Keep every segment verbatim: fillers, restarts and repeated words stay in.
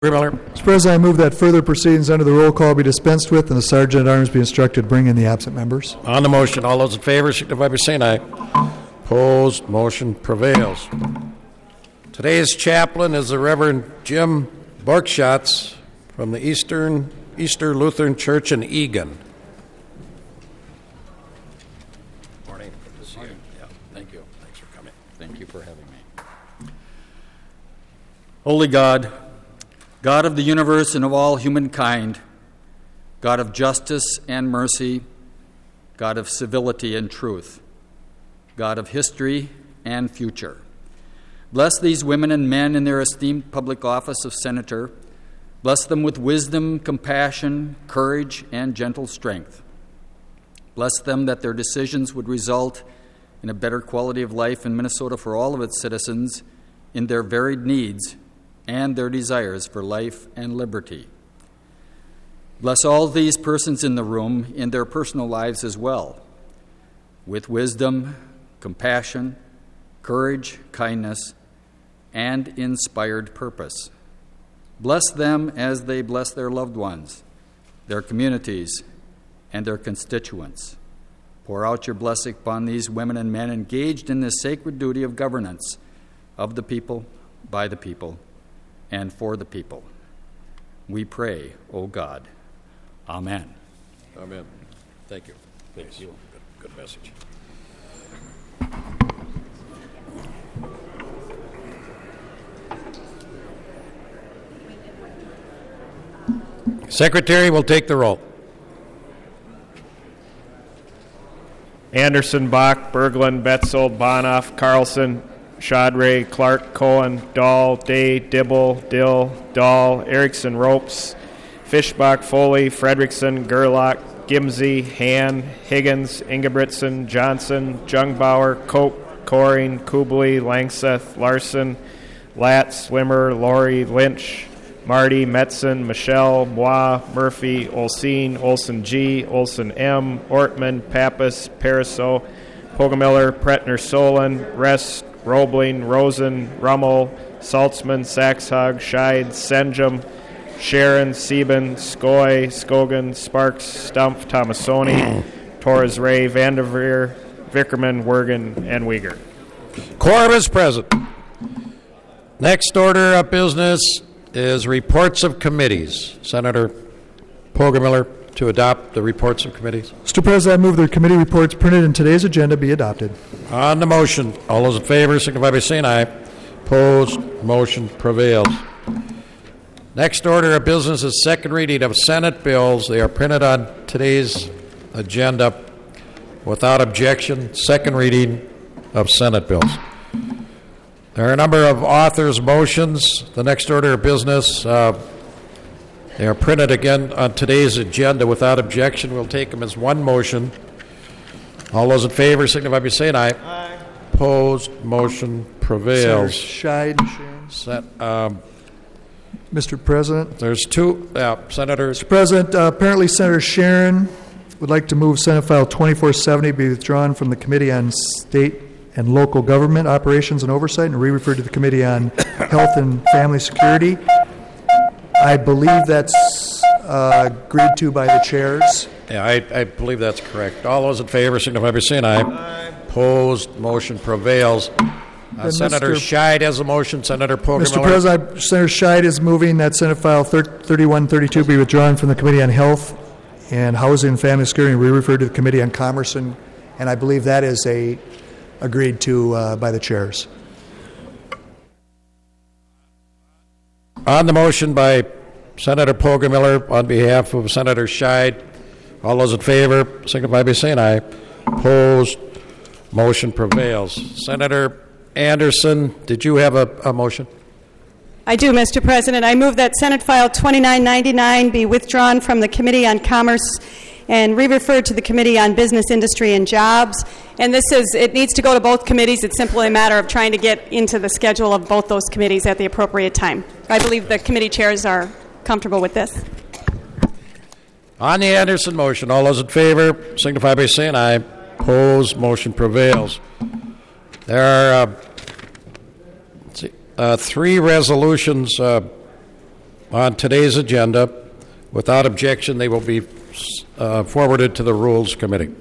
Miller. Mister President, I move that further proceedings under the roll call be dispensed with and the Sergeant at Arms be instructed to bring in the absent members. On the motion, all those in favor signify by saying aye. Opposed, motion prevails. Today's chaplain is the Reverend Jim Borkschatz from the Eastern Easter Lutheran Church in Egan. Morning. Good to see you. Yeah, thank you. Thanks for coming. Thank you for having me. Holy God, God of the universe and of all humankind, God of justice and mercy, God of civility and truth, God of history and future. Bless these women and men in their esteemed public office of senator. Bless them with wisdom, compassion, courage, and gentle strength. Bless them that their decisions would result in a better quality of life in Minnesota for all of its citizens in their varied needs and their desires for life and liberty. Bless all these persons in the room in their personal lives as well, with wisdom, compassion, courage, kindness, and inspired purpose. Bless them as they bless their loved ones, their communities, and their constituents. Pour out your blessing upon these women and men engaged in this sacred duty of governance of the people, by the people, and for the people. We pray, O God. Amen. Amen. Thank you. Thank you. Good, good message. Secretary will take the roll. Anderson, Bach, Berglund, Betzel, Bonoff, Carlson, Chaudry, Clark, Cohen, Dahl, Day, Dibble, Dill, Dahl, Erickson, Ropes, Fischbach, Foley, Fredrickson, Gerlach, Gimsey, Han, Higgins, Ingebrigtsen, Johnson, Jungbauer, Cope, Coring, Kubley, Langseth, Larson, Latt, Slimmer, Laurie, Lynch, Marty, Metzen, Michelle, Moi, Murphy, Olseen, Olson G, Olson M, Ortman, Pappas, Pariseau, Pogamiller, Pretner, Solon, Rest, Roebling, Rosen, Rummel, Saltzman, Saxhog, Scheid, Senjum, Sharon, Sieben, Skoy, Skogan, Sparks, Stumpf, Tomasoni, Torres Ray, Vanderveer, Vickerman, Wergen, and Uyghur. Quorum is present. Next order of business is reports of committees. Senator Pogamiller to adopt the reports of committees. Mister President, I move the committee reports printed in today's agenda be adopted. On the motion, all those in favor signify by saying aye. Opposed, motion prevails. Next order of business is second reading of Senate bills. They are printed on today's agenda without objection. Second reading of Senate bills. There are a number of authors' motions. The next order of business, uh, they are printed again on today's agenda without objection. We'll take them as one motion. All those in favor signify by saying aye. Aye. Opposed, motion prevails. Senator Scheid, Sharon. Set, um, Mister President. There's two uh, senators. Mister President, uh, apparently Senator Sharon would like to move Senate File twenty-four seventy be withdrawn from the Committee on State and Local Government Operations and Oversight and re-referred to the Committee on Health and Family Security. I believe that's uh, agreed to by the chairs. Yeah, I, I believe that's correct. All those in favor signify by saying aye. Aye. Opposed, motion prevails. Uh, Senator Mister Scheid has a motion. Senator Pogamiller. Mister President, Senator Scheid is moving that Senate File thirty-one thirty-two be withdrawn from the Committee on Health and Housing and Family Security and re-referred to the Committee on Commerce, and, and I believe that is a agreed to uh, by the chairs. On the motion by Senator Pogamiller on behalf of Senator Scheid, all those in favor signify by saying aye. Opposed, motion prevails. Senator Anderson, did you have a, a motion? I do, Mister President. I move that Senate File twenty-nine ninety-nine be withdrawn from the Committee on Commerce and re-referred to the Committee on Business, Industry, and Jobs. And this is, it needs to go to both committees. It's simply a matter of trying to get into the schedule of both those committees at the appropriate time. I believe the committee chairs are comfortable with this. On the Anderson motion, all those in favor signify by saying aye. Opposed, motion prevails. There are uh, let's see, uh, three resolutions uh, on today's agenda. Without objection, they will be uh, forwarded to the Rules Committee.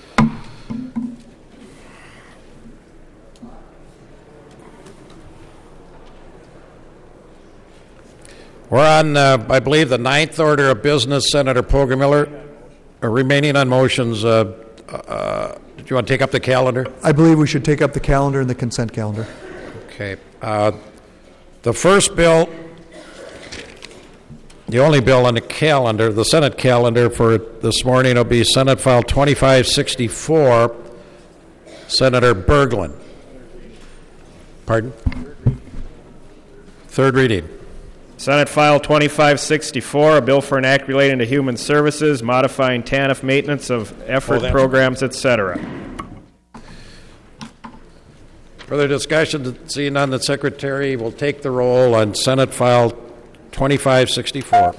We're on, uh, I believe, the ninth order of business. Senator Poggemiller, uh, remaining on motions. Uh, uh, did you want to take up the calendar? I believe we should take up the calendar and the consent calendar. Okay. Uh, the first bill, the only bill on the calendar, the Senate calendar for this morning will be Senate File twenty-five sixty-four, Senator Berglund. Pardon? Third reading. Senate File twenty-five sixty-four, a bill for an act relating to human services, modifying T A N F maintenance of effort Oh, programs, et cetera. Further discussion? Seeing none, the Secretary will take the roll on Senate File twenty-five sixty-four.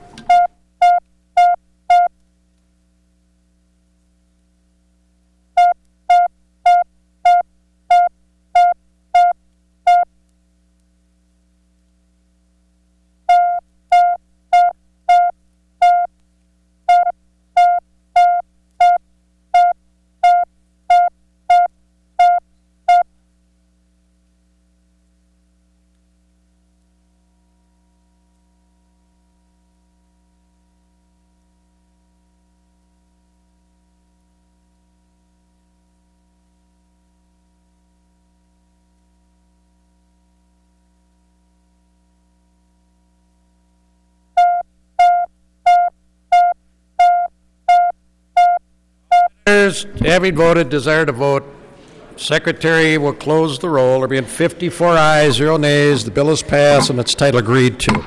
Having voted, desire to vote. Secretary will close the roll. There being fifty-four ayes, zero nays. The bill is passed and its title agreed to.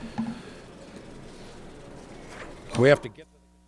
We have to get.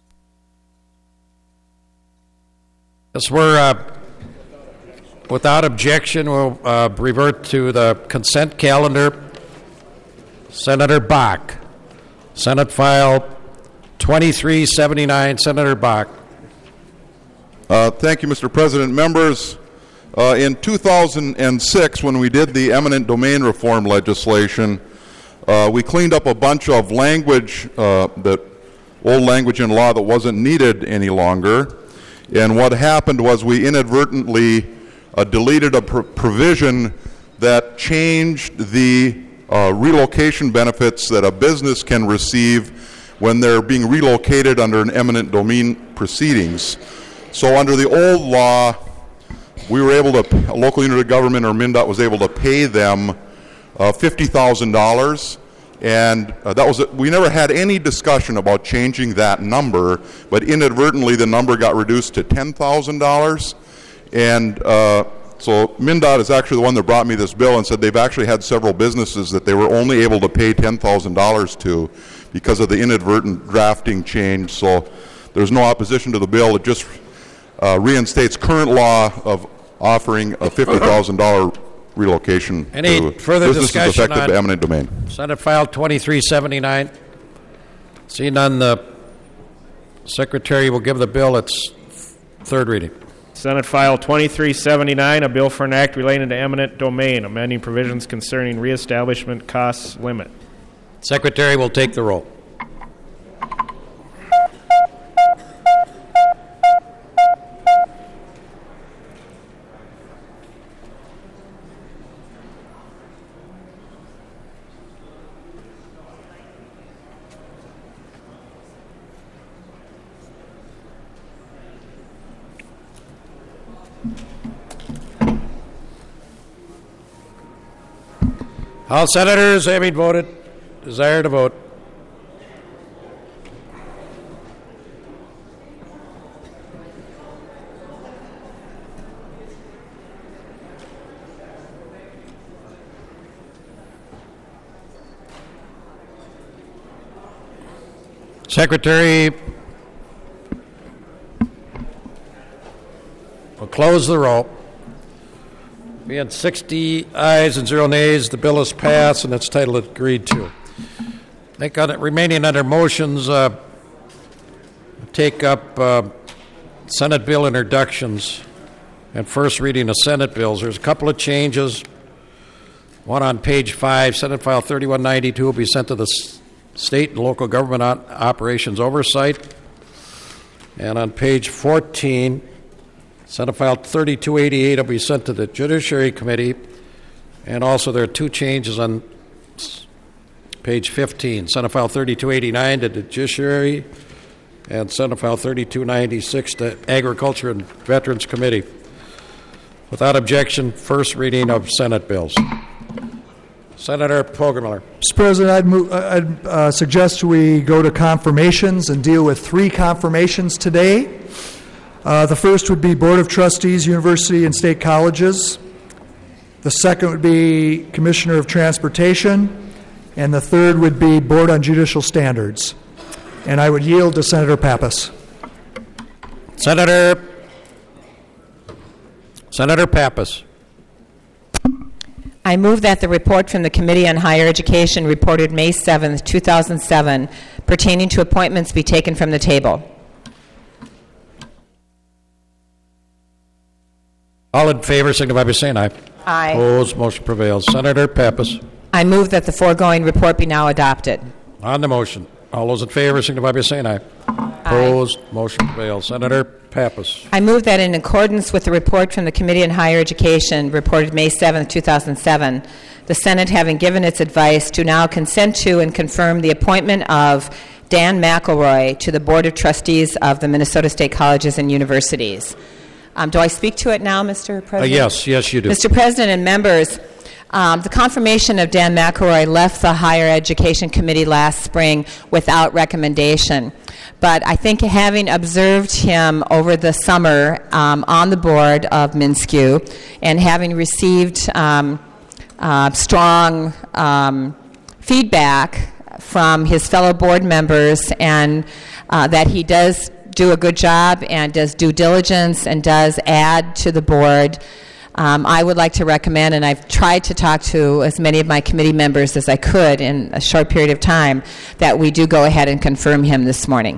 Yes, we're uh, without objection. We'll uh, revert to the consent calendar. Senator Bach, Senate File twenty-three seventy-nine. Senator Bach. Uh, thank you, Mister President. Members, uh, in two thousand six, when we did the eminent domain reform legislation, uh, we cleaned up a bunch of language, uh, that old language in law that wasn't needed any longer. And what happened was we inadvertently uh, deleted a pr- provision that changed the uh, relocation benefits that a business can receive when they're being relocated under an eminent domain proceedings. So under the old law, we were able to, a local unit of government or MnDOT was able to pay them uh, fifty thousand dollars. And uh, that was, a, we never had any discussion about changing that number, but inadvertently the number got reduced to ten thousand dollars. And uh, so MnDOT is actually the one that brought me this bill and said they've actually had several businesses that they were only able to pay ten thousand dollars to because of the inadvertent drafting change. So there's no opposition to the bill. It just Uh, reinstates current law of offering a fifty thousand dollars relocation Any to further businesses discussion affected on by eminent domain. Senate File twenty-three seventy-nine. Seeing none, the Secretary will give the bill its third reading. Senate File twenty-three seventy-nine, a bill for an act relating to eminent domain, amending provisions concerning reestablishment costs limit. Secretary will take the roll. All senators having voted, desire to vote. Secretary will close the roll. Being sixty ayes and zero nays, the bill is passed and its title agreed to. I think on it, remaining under motions, uh, take up uh, Senate bill introductions and first reading of Senate bills. There's a couple of changes. One on page five, Senate File thirty-one ninety-two will be sent to the State and Local Government o- Operations Oversight. And on page fourteen, Senate File thirty-two eighty-eight will be sent to the Judiciary Committee. And also there are two changes on s- page fifteen. Senate File thirty-two eighty-nine to the Judiciary and Senate File thirty-two ninety-six to Agriculture and Veterans Committee. Without objection, first reading of Senate bills. Senator Poggemiller. Mister President, I'd, move, I'd uh, suggest we go to confirmations and deal with three confirmations today. Uh, the first would be Board of Trustees, University and State Colleges. The second would be Commissioner of Transportation. And the third would be Board on Judicial Standards. And I would yield to Senator Pappas. Senator Senator Pappas. I move that the report from the Committee on Higher Education reported May seventh, two thousand seven, pertaining to appointments be taken from the table. All in favor signify by saying aye. Aye. Opposed, motion prevails. Senator Pappas. I move that the foregoing report be now adopted. On the motion, all those in favor signify by saying aye. Opposed, motion prevails. Senator Pappas. I move that in accordance with the report from the Committee on Higher Education reported May seventh, two thousand seven, the Senate, having given its advice, do now consent to and confirm the appointment of Dan McElroy to the Board of Trustees of the Minnesota State Colleges and Universities. Um, do I speak to it now, Mister President? Uh, yes, yes, you do. Mister President and members, um, the confirmation of Dan McElroy left the Higher Education Committee last spring without recommendation. But I think having observed him over the summer um, on the board of MnSCU and having received um, uh, strong um, feedback from his fellow board members and uh, that he does do a good job and does due diligence and does add to the board, um, I would like to recommend, and I've tried to talk to as many of my committee members as I could in a short period of time, that we do go ahead and confirm him this morning.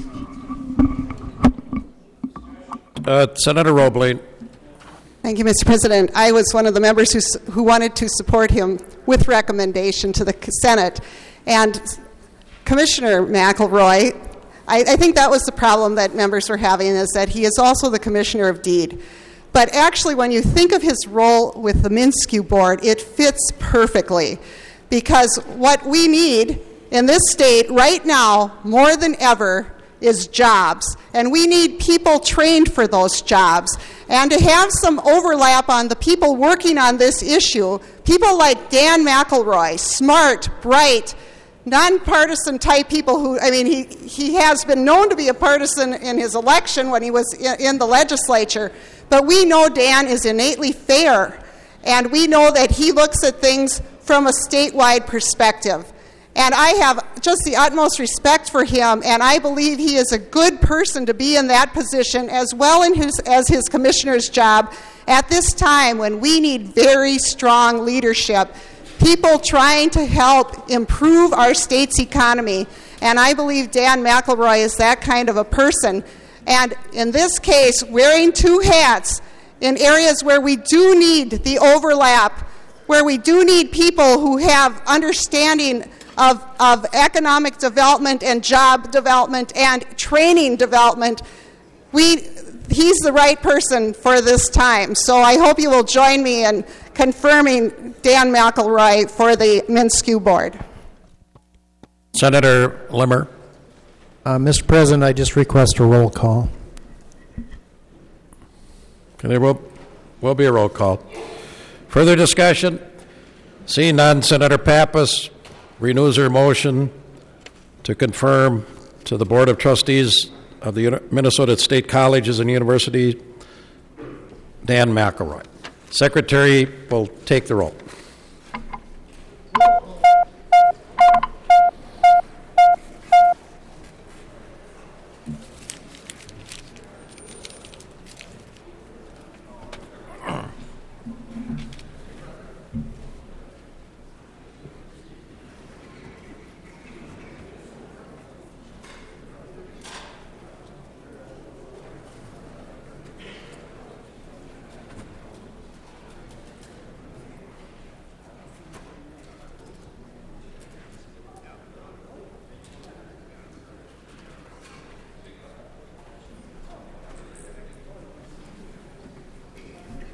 Uh, Senator Roebling. Thank you, Mister President. I was one of the members who, who wanted to support him with recommendation to the Senate. And Commissioner McElroy, I, I think that was the problem that members were having, is that he is also the Commissioner of Deed. But actually, when you think of his role with the MnSCU board, it fits perfectly. Because what we need in this state right now, more than ever, is jobs. And we need people trained for those jobs. And to have some overlap on the people working on this issue, people like Dan McElroy, smart, bright, nonpartisan type people who, I mean, he, he has been known to be a partisan in his election when he was in, in the legislature, but we know Dan is innately fair, and we know that he looks at things from a statewide perspective. And I have just the utmost respect for him, and I believe he is a good person to be in that position as well in his, as his commissioner's job at this time when we need very strong leadership, people trying to help improve our state's economy. And I believe Dan McElroy is that kind of a person. And in this case, wearing two hats in areas where we do need the overlap, where we do need people who have understanding of, of economic development and job development and training development, we, he's the right person for this time. So I hope you will join me in confirming Dan McElroy for the MnSCU board. Senator Limmer. Uh, Mister President, I just request a roll call. Okay, there will, will be a roll call. Further discussion? Seeing none, Senator Pappas renews her motion to confirm to the Board of Trustees of the Minnesota State Colleges and Universities Dan McElroy. Secretary will take the roll.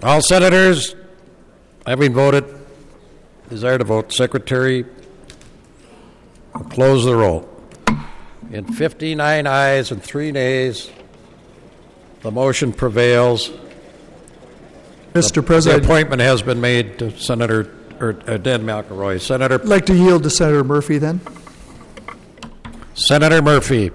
All senators having voted, desire to vote. Secretary will close the roll. In fifty-nine ayes and three nays, the motion prevails. Mister The President, appointment has been made to Senator or uh, Dan McElroy. Senator I'd like to yield to Senator Murphy then. Senator Murphy.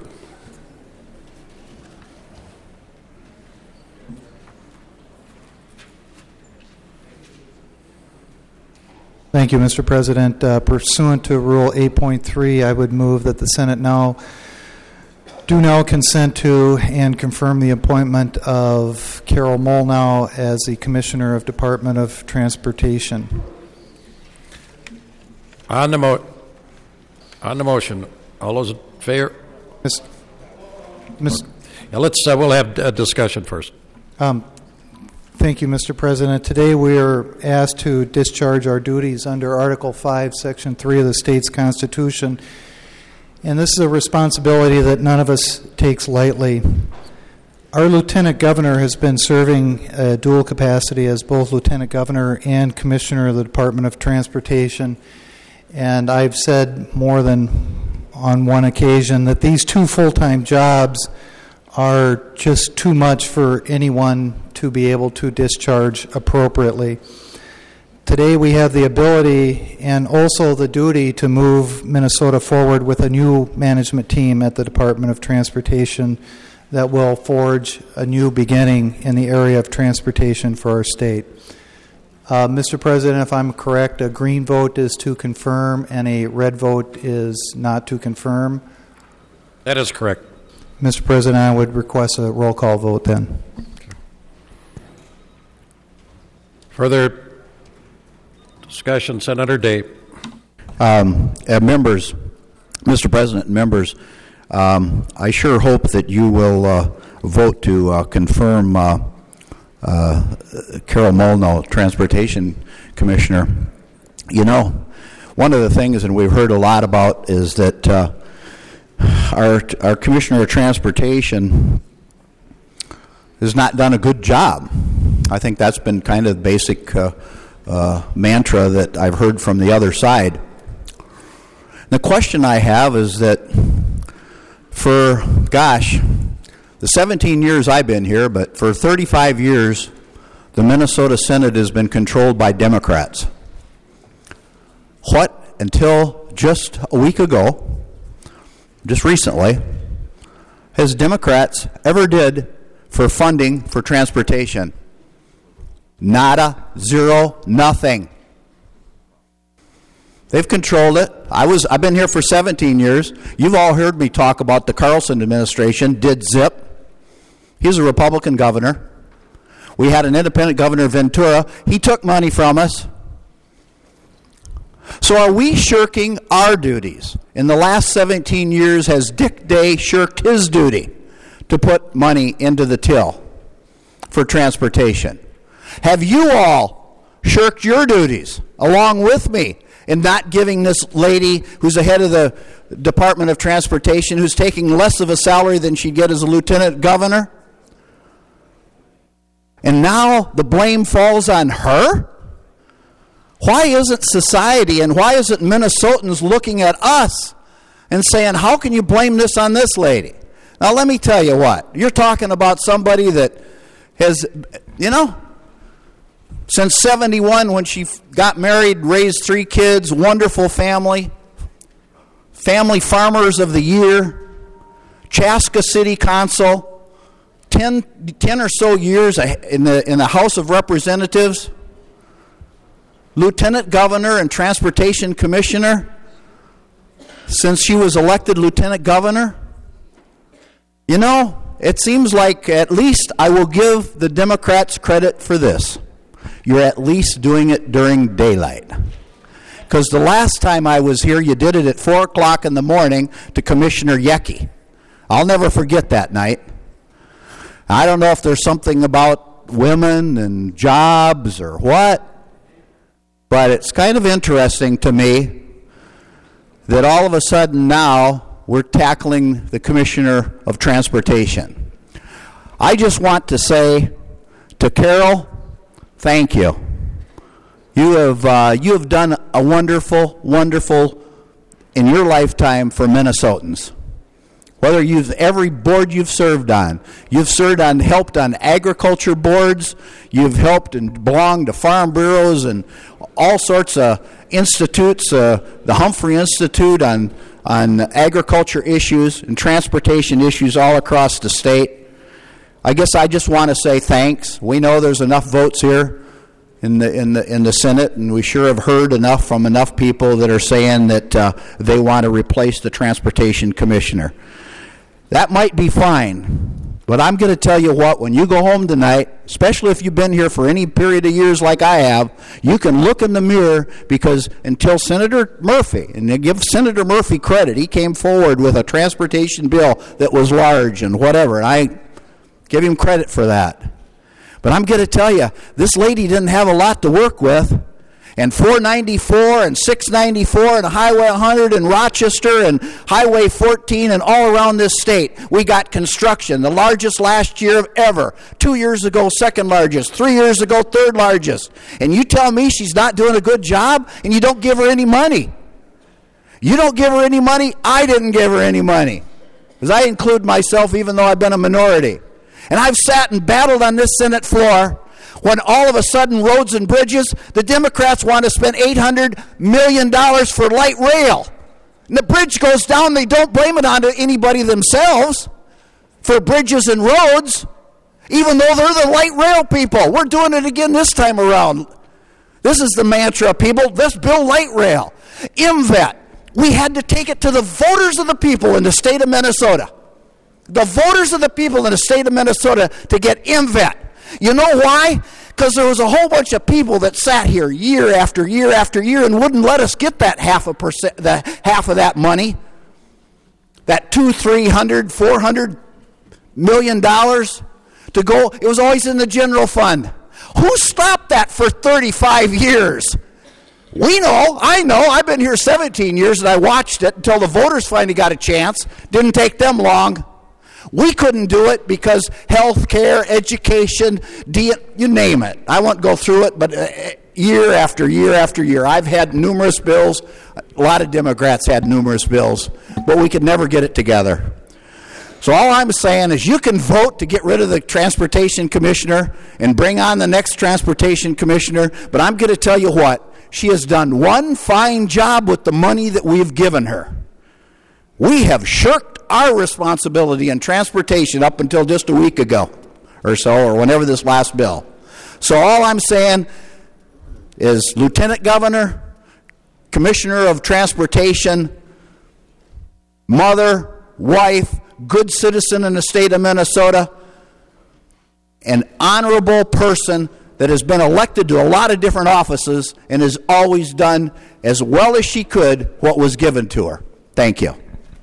Thank you, Mister President. Uh, pursuant to Rule eight point three, I would move that the Senate now do now consent to and confirm the appointment of Carol Molnow as the Commissioner of Department of Transportation. On the mo- on the motion, all those in favor? Miz Miz Yeah, let's. Uh, we'll have a discussion first. Um, thank you, Mister President. Today we are asked to discharge our duties under Article five, Section three of the state's Constitution. And this is a responsibility that none of us takes lightly. Our Lieutenant Governor has been serving a dual capacity as both Lieutenant Governor and Commissioner of the Department of Transportation. And I've said more than on one occasion that these two full-time jobs are just too much for anyone to be able to discharge appropriately. Today we have the ability and also the duty to move Minnesota forward with a new management team at the Department of Transportation that will forge a new beginning in the area of transportation for our state. Uh, Mister President, if I'm correct, a green vote is to confirm and a red vote is not to confirm. That is correct. Mister President, I would request a roll call vote then. Further discussion, Senator Day. Um, uh, members, Mister President, members, um, I sure hope that you will uh, vote to uh, confirm uh, uh, Carol Molnow, Transportation Commissioner. You know, one of the things, and we've heard a lot about, is that uh, our our Commissioner of Transportation has not done a good job. I think that's been kind of the basic uh, uh, mantra that I've heard from the other side. The question I have is that for, gosh, the seventeen years I've been here, but for thirty-five years, the Minnesota Senate has been controlled by Democrats. What, until just a week ago, just recently, has Democrats ever did for funding for transportation? Nada, zero, nothing. They've controlled it. I was, I've been here for seventeen years. You've all heard me talk about the Carlson administration, did zip. He's a Republican governor. We had an independent governor, Ventura. He took money from us. So are we shirking our duties? In the last seventeen years, has Dick Day shirked his duty to put money into the till for transportation? Have you all shirked your duties along with me in not giving this lady who's the head of the Department of Transportation, who's taking less of a salary than she'd get as a lieutenant governor? And now the blame falls on her? Why isn't society and why isn't Minnesotans looking at us and saying, how can you blame this on this lady? Now let me tell you what. You're talking about somebody that has, you know, since seventy-one, when she got married, raised three kids, wonderful family, family farmers of the year, Chaska City Council, ten, ten or so years in the, in the House of Representatives, Lieutenant Governor and Transportation Commissioner, since she was elected Lieutenant Governor. You know, it seems like at least I will give the Democrats credit for this. You're at least doing it during daylight. Because the last time I was here, you did it at four o'clock in the morning to Commissioner Yecke. I'll never forget that night. I don't know if there's something about women and jobs or what, but it's kind of interesting to me that all of a sudden now we're tackling the Commissioner of Transportation. I just want to say to Carol, thank you. You have, uh, you have done a wonderful, wonderful in your lifetime for Minnesotans. Whether you've, every board you've served on, you've served on, helped on agriculture boards, you've helped and belonged to farm bureaus and all sorts of institutes, uh, the Humphrey Institute on, on agriculture issues and transportation issues all across the state. I guess I just want to say thanks. We know there's enough votes here in the in the in the Senate, and we sure have heard enough from enough people that are saying that uh, they want to replace the transportation commissioner. That might be fine, but I'm going to tell you what, when you go home tonight, especially if you've been here for any period of years like I have, you can look in the mirror, because until Senator Murphy, and they give Senator Murphy credit, he came forward with a transportation bill that was large and whatever, and I give him credit for that. But I'm going to tell you, this lady didn't have a lot to work with. And four ninety-four and six ninety-four and Highway one hundred in Rochester and Highway fourteen and all around this state, we got construction, the largest last year ever. Two years ago, second largest. Three years ago, third largest. And you tell me she's not doing a good job, and you don't give her any money. You don't give her any money, I didn't give her any money. Because I include myself even though I've been a minority. And I've sat and battled on this Senate floor when all of a sudden roads and bridges, the Democrats want to spend eight hundred million dollars for light rail. And the bridge goes down, they don't blame it on anybody themselves for bridges and roads, even though they're the light rail people. We're doing it again this time around. This is the mantra, people. Let's build light rail. M V E T, we had to take it to the voters of the people in the state of Minnesota. The voters of the people in the state of Minnesota to get M V E T. You know why? Because there was a whole bunch of people that sat here year after year after year and wouldn't let us get that half a percent, the half of that money, that two, three hundred, four hundred million dollars to go. It was always in the general fund. Who stopped that for thirty-five years? We know. I know. I've been here seventeen years and I watched it until the voters finally got a chance. Didn't take them long. We couldn't do it because health care, education, you name it. I won't go through it, but year after year after year, I've had numerous bills. A lot of Democrats had numerous bills, but we could never get it together. So all I'm saying is you can vote to get rid of the transportation commissioner and bring on the next transportation commissioner, but I'm going to tell you what, she has done one fine job with the money that we've given her. We have shirked our responsibility in transportation up until just a week ago or so, or whenever this last bill. So all I'm saying is, Lieutenant Governor, Commissioner of Transportation, mother, wife, good citizen in the state of Minnesota, an honorable person that has been elected to a lot of different offices and has always done as well as she could what was given to her. Thank you.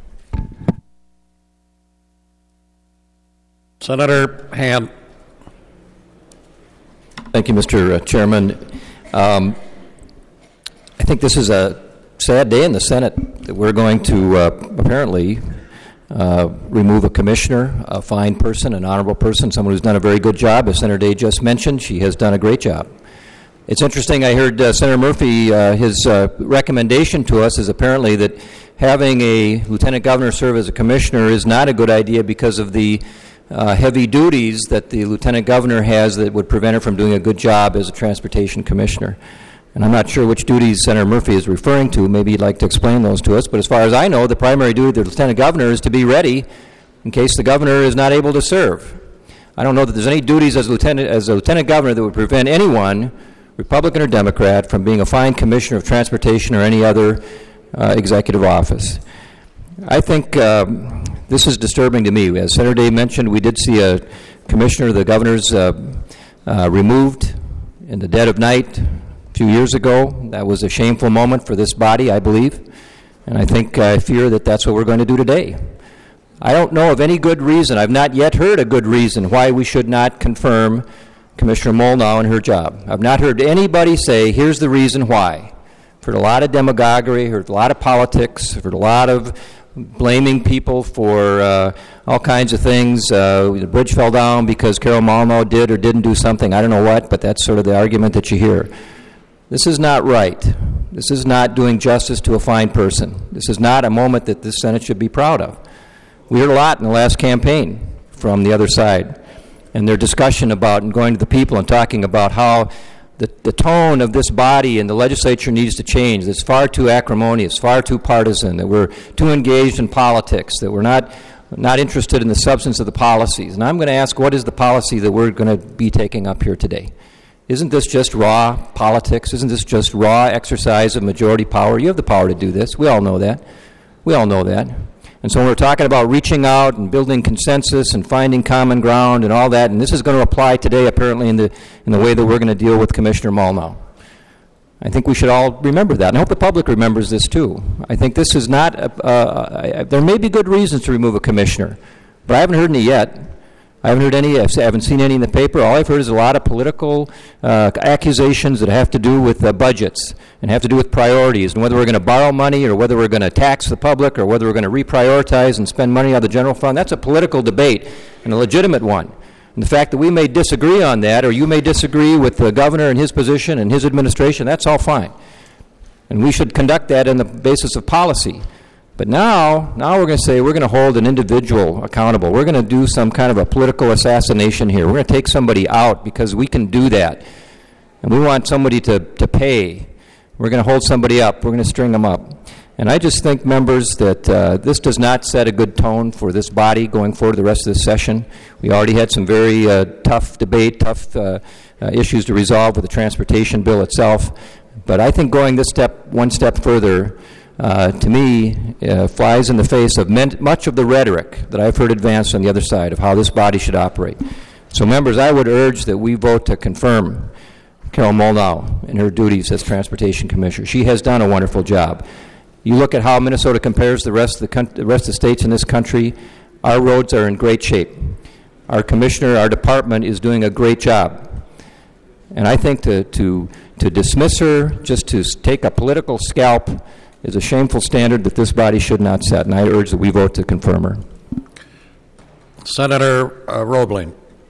Senator Hand. Thank you, Mister Chairman. Um, I think this is a sad day in the Senate that we're going to uh, apparently uh, remove a commissioner, a fine person, an honorable person, someone who's done a very good job. As Senator Day just mentioned, she has done a great job. It's interesting, I heard uh, Senator Murphy, uh, his uh, recommendation to us is apparently that having a lieutenant governor serve as a commissioner is not a good idea because of the Uh, heavy duties that the lieutenant governor has that would prevent her from doing a good job as a transportation commissioner. And I'm not sure which duties Senator Murphy is referring to. Maybe he'd like to explain those to us. But as far as I know, the primary duty of the lieutenant governor is to be ready in case the governor is not able to serve. I don't know that there's any duties as lieutenant as a lieutenant governor that would prevent anyone, Republican or Democrat, from being a fine commissioner of transportation or any other uh, executive office. I think um, this is disturbing to me. As Senator Day mentioned, we did see a commissioner of the governor's uh, uh, removed in the dead of night a few years ago. That was a shameful moment for this body, I believe. And I think, I fear that that's what we're going to do today. I don't know of any good reason, I've not yet heard a good reason why we should not confirm Commissioner Molnow in her job. I've not heard anybody say, here's the reason why. I've heard a lot of demagoguery, heard a lot of politics, heard a lot of blaming people for uh, all kinds of things. Uh, the bridge fell down because Carol Molyneux did or didn't do something. I don't know what, but that's sort of the argument that you hear. This is not right. This is not doing justice to a fine person. This is not a moment that this Senate should be proud of. We heard a lot in the last campaign from the other side, and their discussion about and going to the people and talking about how the, the tone of this body and the legislature needs to change. It's far too acrimonious, far too partisan, that we're too engaged in politics, that we're not not interested in the substance of the policies. And I'm going to ask, what is the policy that we're going to be taking up here today? Isn't this just raw politics? Isn't this just raw exercise of majority power? You have the power to do this. We all know that. We all know that. And so when we're talking about reaching out and building consensus and finding common ground and all that, and this is going to apply today apparently in the in the way that we're going to deal with Commissioner Molyneux. I think we should all remember that. And I hope the public remembers this too. I think this is not, a, uh, there may be good reasons to remove a commissioner, but I haven't heard any yet. I haven't heard any, I haven't seen any in the paper. All I've heard is a lot of political uh, accusations that have to do with uh, budgets and have to do with priorities and whether we're going to borrow money or whether we're going to tax the public or whether we're going to reprioritize and spend money out of the general fund. That's a political debate and a legitimate one. And the fact that we may disagree on that or you may disagree with the governor and his position and his administration, that's all fine. And we should conduct that on the basis of policy. But now, now we're going to say we're going to hold an individual accountable. We're going to do some kind of a political assassination here. We're going to take somebody out because we can do that. And we want somebody to, to pay. We're going to hold somebody up. We're going to string them up. And I just think, members, that uh, this does not set a good tone for this body going forward the rest of this session. We already had some very uh, tough debate, tough uh, uh, issues to resolve with the transportation bill itself. But I think going this step, one step further, Uh, to me, uh, flies in the face of men- much of the rhetoric that I've heard advanced on the other side of how this body should operate. So, members, I would urge that we vote to confirm Carol Molyneux in her duties as Transportation Commissioner. She has done a wonderful job. You look at how Minnesota compares to the rest of the, con- the rest of the states in this country, our roads are in great shape. Our commissioner, our department is doing a great job. And I think to, to, to dismiss her, just to take a political scalp, is a shameful standard that this body should not set, and I urge that we vote to confirm her. Senator uh, Roebling.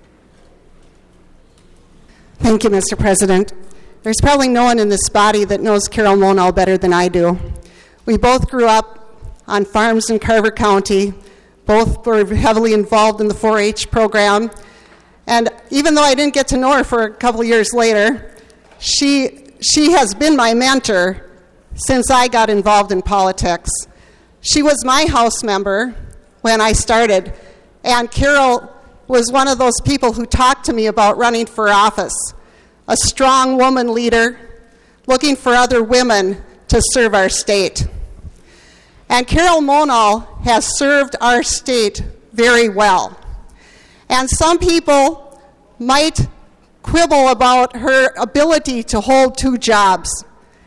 Thank you, Mister President. There's probably no one in this body that knows Carol Molyneux better than I do. We both grew up on farms in Carver County. Both were heavily involved in the four H program. And even though I didn't get to know her for a couple of years later, she she has been my mentor since I got involved in politics. She was my House member when I started, and Carol was one of those people who talked to me about running for office, a strong woman leader looking for other women to serve our state. And Carol Molyneux has served our state very well. And some people might quibble about her ability to hold two jobs.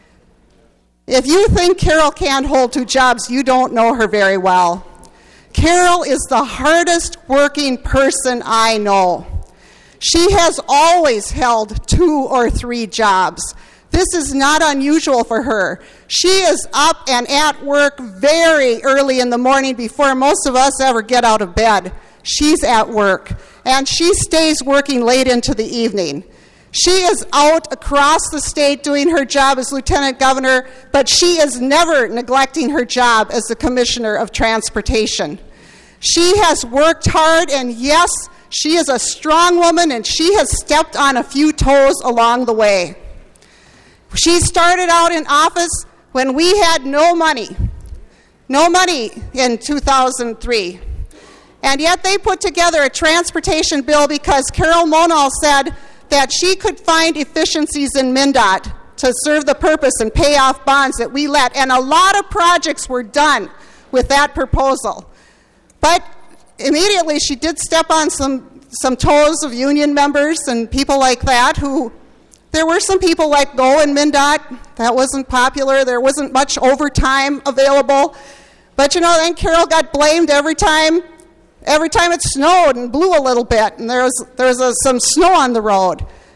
If you think Carol can't hold two jobs, you don't know her very well. Carol is the hardest working person I know. She has always held two or three jobs. This is not unusual for her. She is up and at work very early in the morning before most of us ever get out of bed. She's at work, and she stays working late into the evening. She is out across the state doing her job as Lieutenant Governor, but she is never neglecting her job as the Commissioner of Transportation. She has worked hard, and yes, she is a strong woman, and she has stepped on a few toes along the way. She started out in office when we had no money, no money in two thousand three. And yet they put together a transportation bill because Carol Molyneux said that she could find efficiencies in MnDOT to serve the purpose and pay off bonds that we let. And a lot of projects were done with that proposal. But immediately she did step on some, some toes of union members and people like that who, there were some people let go in MnDOT. That wasn't popular. There wasn't much overtime available. But you know, then Carol got blamed every time Every time it snowed and blew a little bit, and there was, there was a, some snow on the road.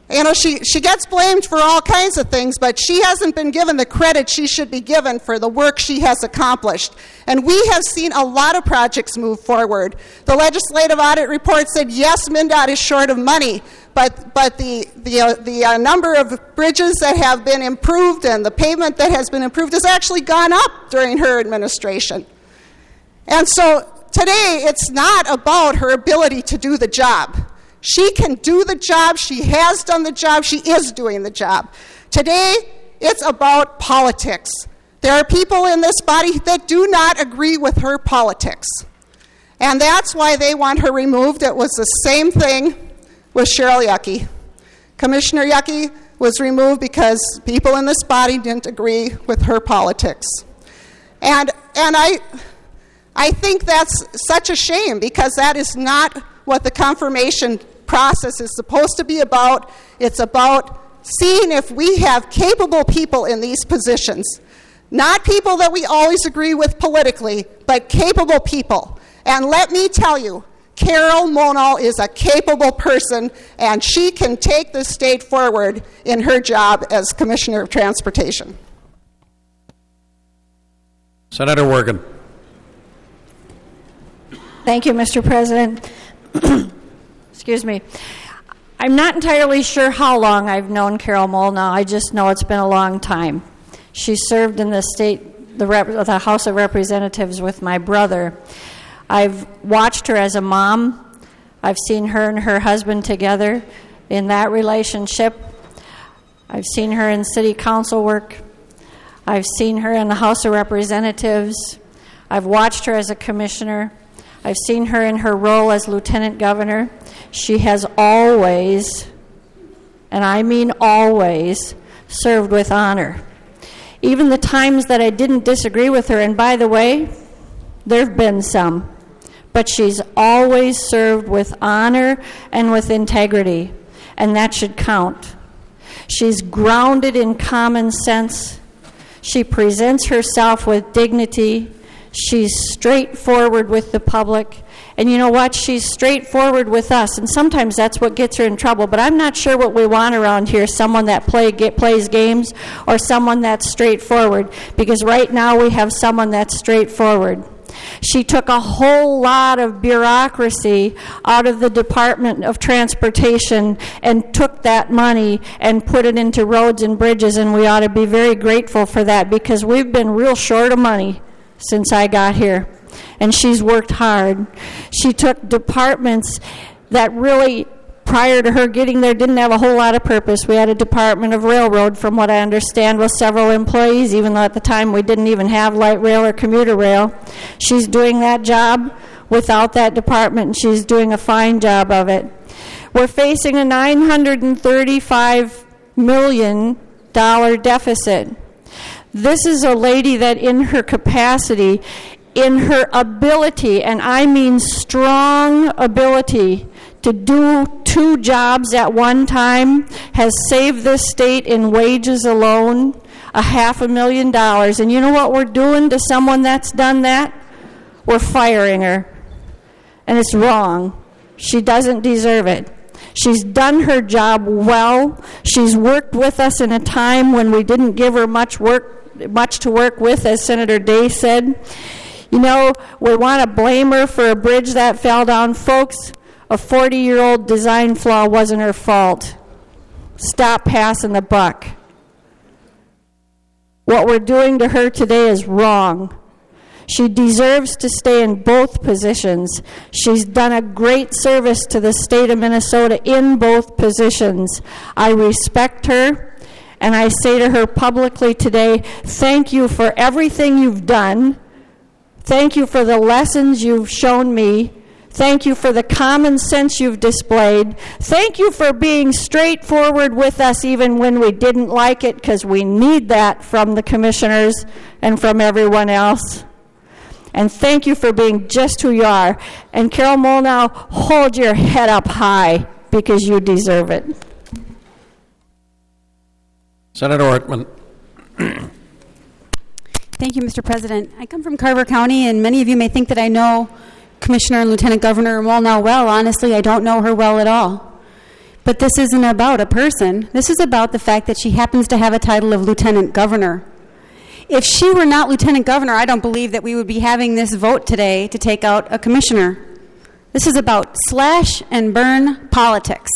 You know, she, she gets blamed for all kinds of things, but she hasn't been given the credit she should be given for the work she has accomplished. And we have seen a lot of projects move forward. The legislative audit report said, yes, MnDOT is short of money, but, but the, the, uh, the uh, number of bridges that have been improved and the pavement that has been improved has actually gone up during her administration. And so today, it's not about her ability to do the job. She can do the job. She has done the job. She is doing the job. Today, it's about politics. There are people in this body that do not agree with her politics. And that's why they want her removed. It was the same thing with Cheryl Yucky. Commissioner Yucky was removed because people in this body didn't agree with her politics. And, and I, I think that's such a shame, because that is not what the confirmation process is supposed to be about. It's about seeing if we have capable people in these positions. Not people that we always agree with politically, but capable people. And let me tell you, Carol Monal is a capable person, and she can take the state forward in her job as Commissioner of Transportation. Senator Wergen. Thank you, Mister President. Excuse me. I'm not entirely sure how long I've known Carol Molnar. I just know it's been a long time. She served in the state, the, rep, the House of Representatives with my brother. I've watched her as a mom. I've seen her and her husband together in that relationship. I've seen her in city council work. I've seen her in the House of Representatives. I've watched her as a commissioner. I've seen her in her role as lieutenant governor. She has always, and I mean always, served with honor. Even the times that I didn't disagree with her, and by the way, there have been some, but she's always served with honor and with integrity, and that should count. She's grounded in common sense. She presents herself with dignity. She's straightforward with the public. And you know what? She's straightforward with us. And sometimes that's what gets her in trouble. But I'm not sure what we want around here, someone that play, get, plays games or someone that's straightforward. Because right now we have someone that's straightforward. She took a whole lot of bureaucracy out of the Department of Transportation and took that money and put it into roads and bridges. And we ought to be very grateful for that, because we've been real short of money since I got here, and she's worked hard. She took departments that really, prior to her getting there, didn't have a whole lot of purpose. We had a Department of Railroad, from what I understand, with several employees, even though at the time we didn't even have light rail or commuter rail. She's doing that job without that department, and she's doing a fine job of it. We're facing a nine hundred thirty-five million dollars deficit. This is a lady that in her capacity, in her ability, and I mean strong ability, to do two jobs at one time, has saved this state in wages alone a half a million dollars. And you know what we're doing to someone that's done that? We're firing her. And it's wrong. She doesn't deserve it. She's done her job well. She's worked with us in a time when we didn't give her much work, much to work with, as Senator Day said. You know, we want to blame her for a bridge that fell down. Folks, a forty-year-old design flaw wasn't her fault. Stop passing the buck. What we're doing to her today is wrong. She deserves to stay in both positions. She's done a great service to the state of Minnesota in both positions. I respect her, and I say to her publicly today, thank you for everything you've done. Thank you for the lessons you've shown me. Thank you for the common sense you've displayed. Thank you for being straightforward with us even when we didn't like it, because we need that from the commissioners and from everyone else. And thank you for being just who you are. And Carol Molnar, hold your head up high, because you deserve it. Senator Ortman. Thank you, Mister President. I come from Carver County, and many of you may think that I know Commissioner and Lieutenant Governor Molnar well. Honestly, I don't know her well at all. But this isn't about a person. This is about the fact that she happens to have a title of lieutenant governor. If she were not lieutenant governor, I don't believe that we would be having this vote today to take out a commissioner. This is about slash and burn politics.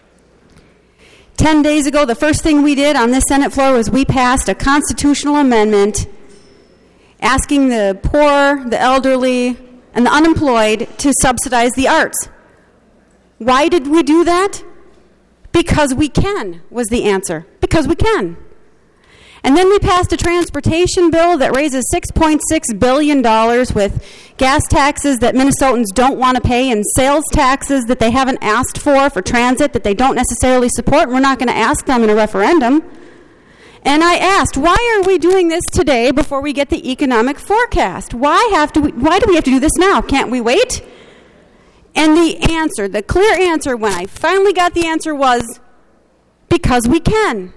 Ten days ago, the first thing we did on this Senate floor was we passed a constitutional amendment asking the poor, the elderly, and the unemployed to subsidize the arts. Why did we do that? Because we can, was the answer. Because we can. And then we passed a transportation bill that raises six point six billion dollars with gas taxes that Minnesotans don't want to pay and sales taxes that they haven't asked for for transit that they don't necessarily support. We're not going to ask them in a referendum. And I asked, why are we doing this today before we get the economic forecast? Why have to we, why do we have to do this now? Can't we wait? And the answer, the clear answer when I finally got the answer was, because we can.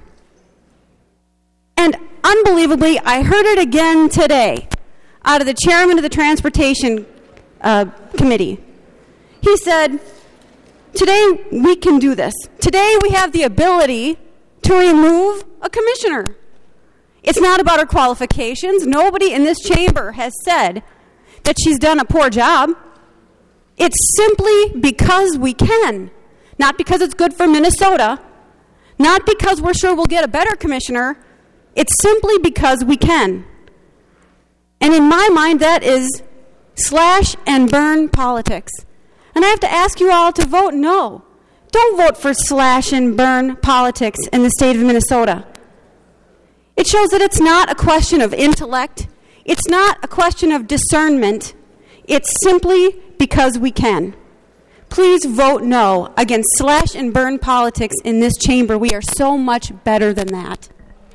And unbelievably, I heard it again today out of the chairman of the Transportation uh, Committee. He said, today we can do this. Today we have the ability to remove a commissioner. It's not about her qualifications. Nobody in this chamber has said that she's done a poor job. It's simply because we can. Not because it's good for Minnesota. Not because we're sure we'll get a better commissioner. It's simply because we can. And in my mind, that is slash and burn politics. And I have to ask you all to vote no. Don't vote for slash and burn politics in the state of Minnesota. It shows that it's not a question of intellect. It's not a question of discernment. It's simply because we can. Please vote no against slash and burn politics in this chamber. We are so much better than that.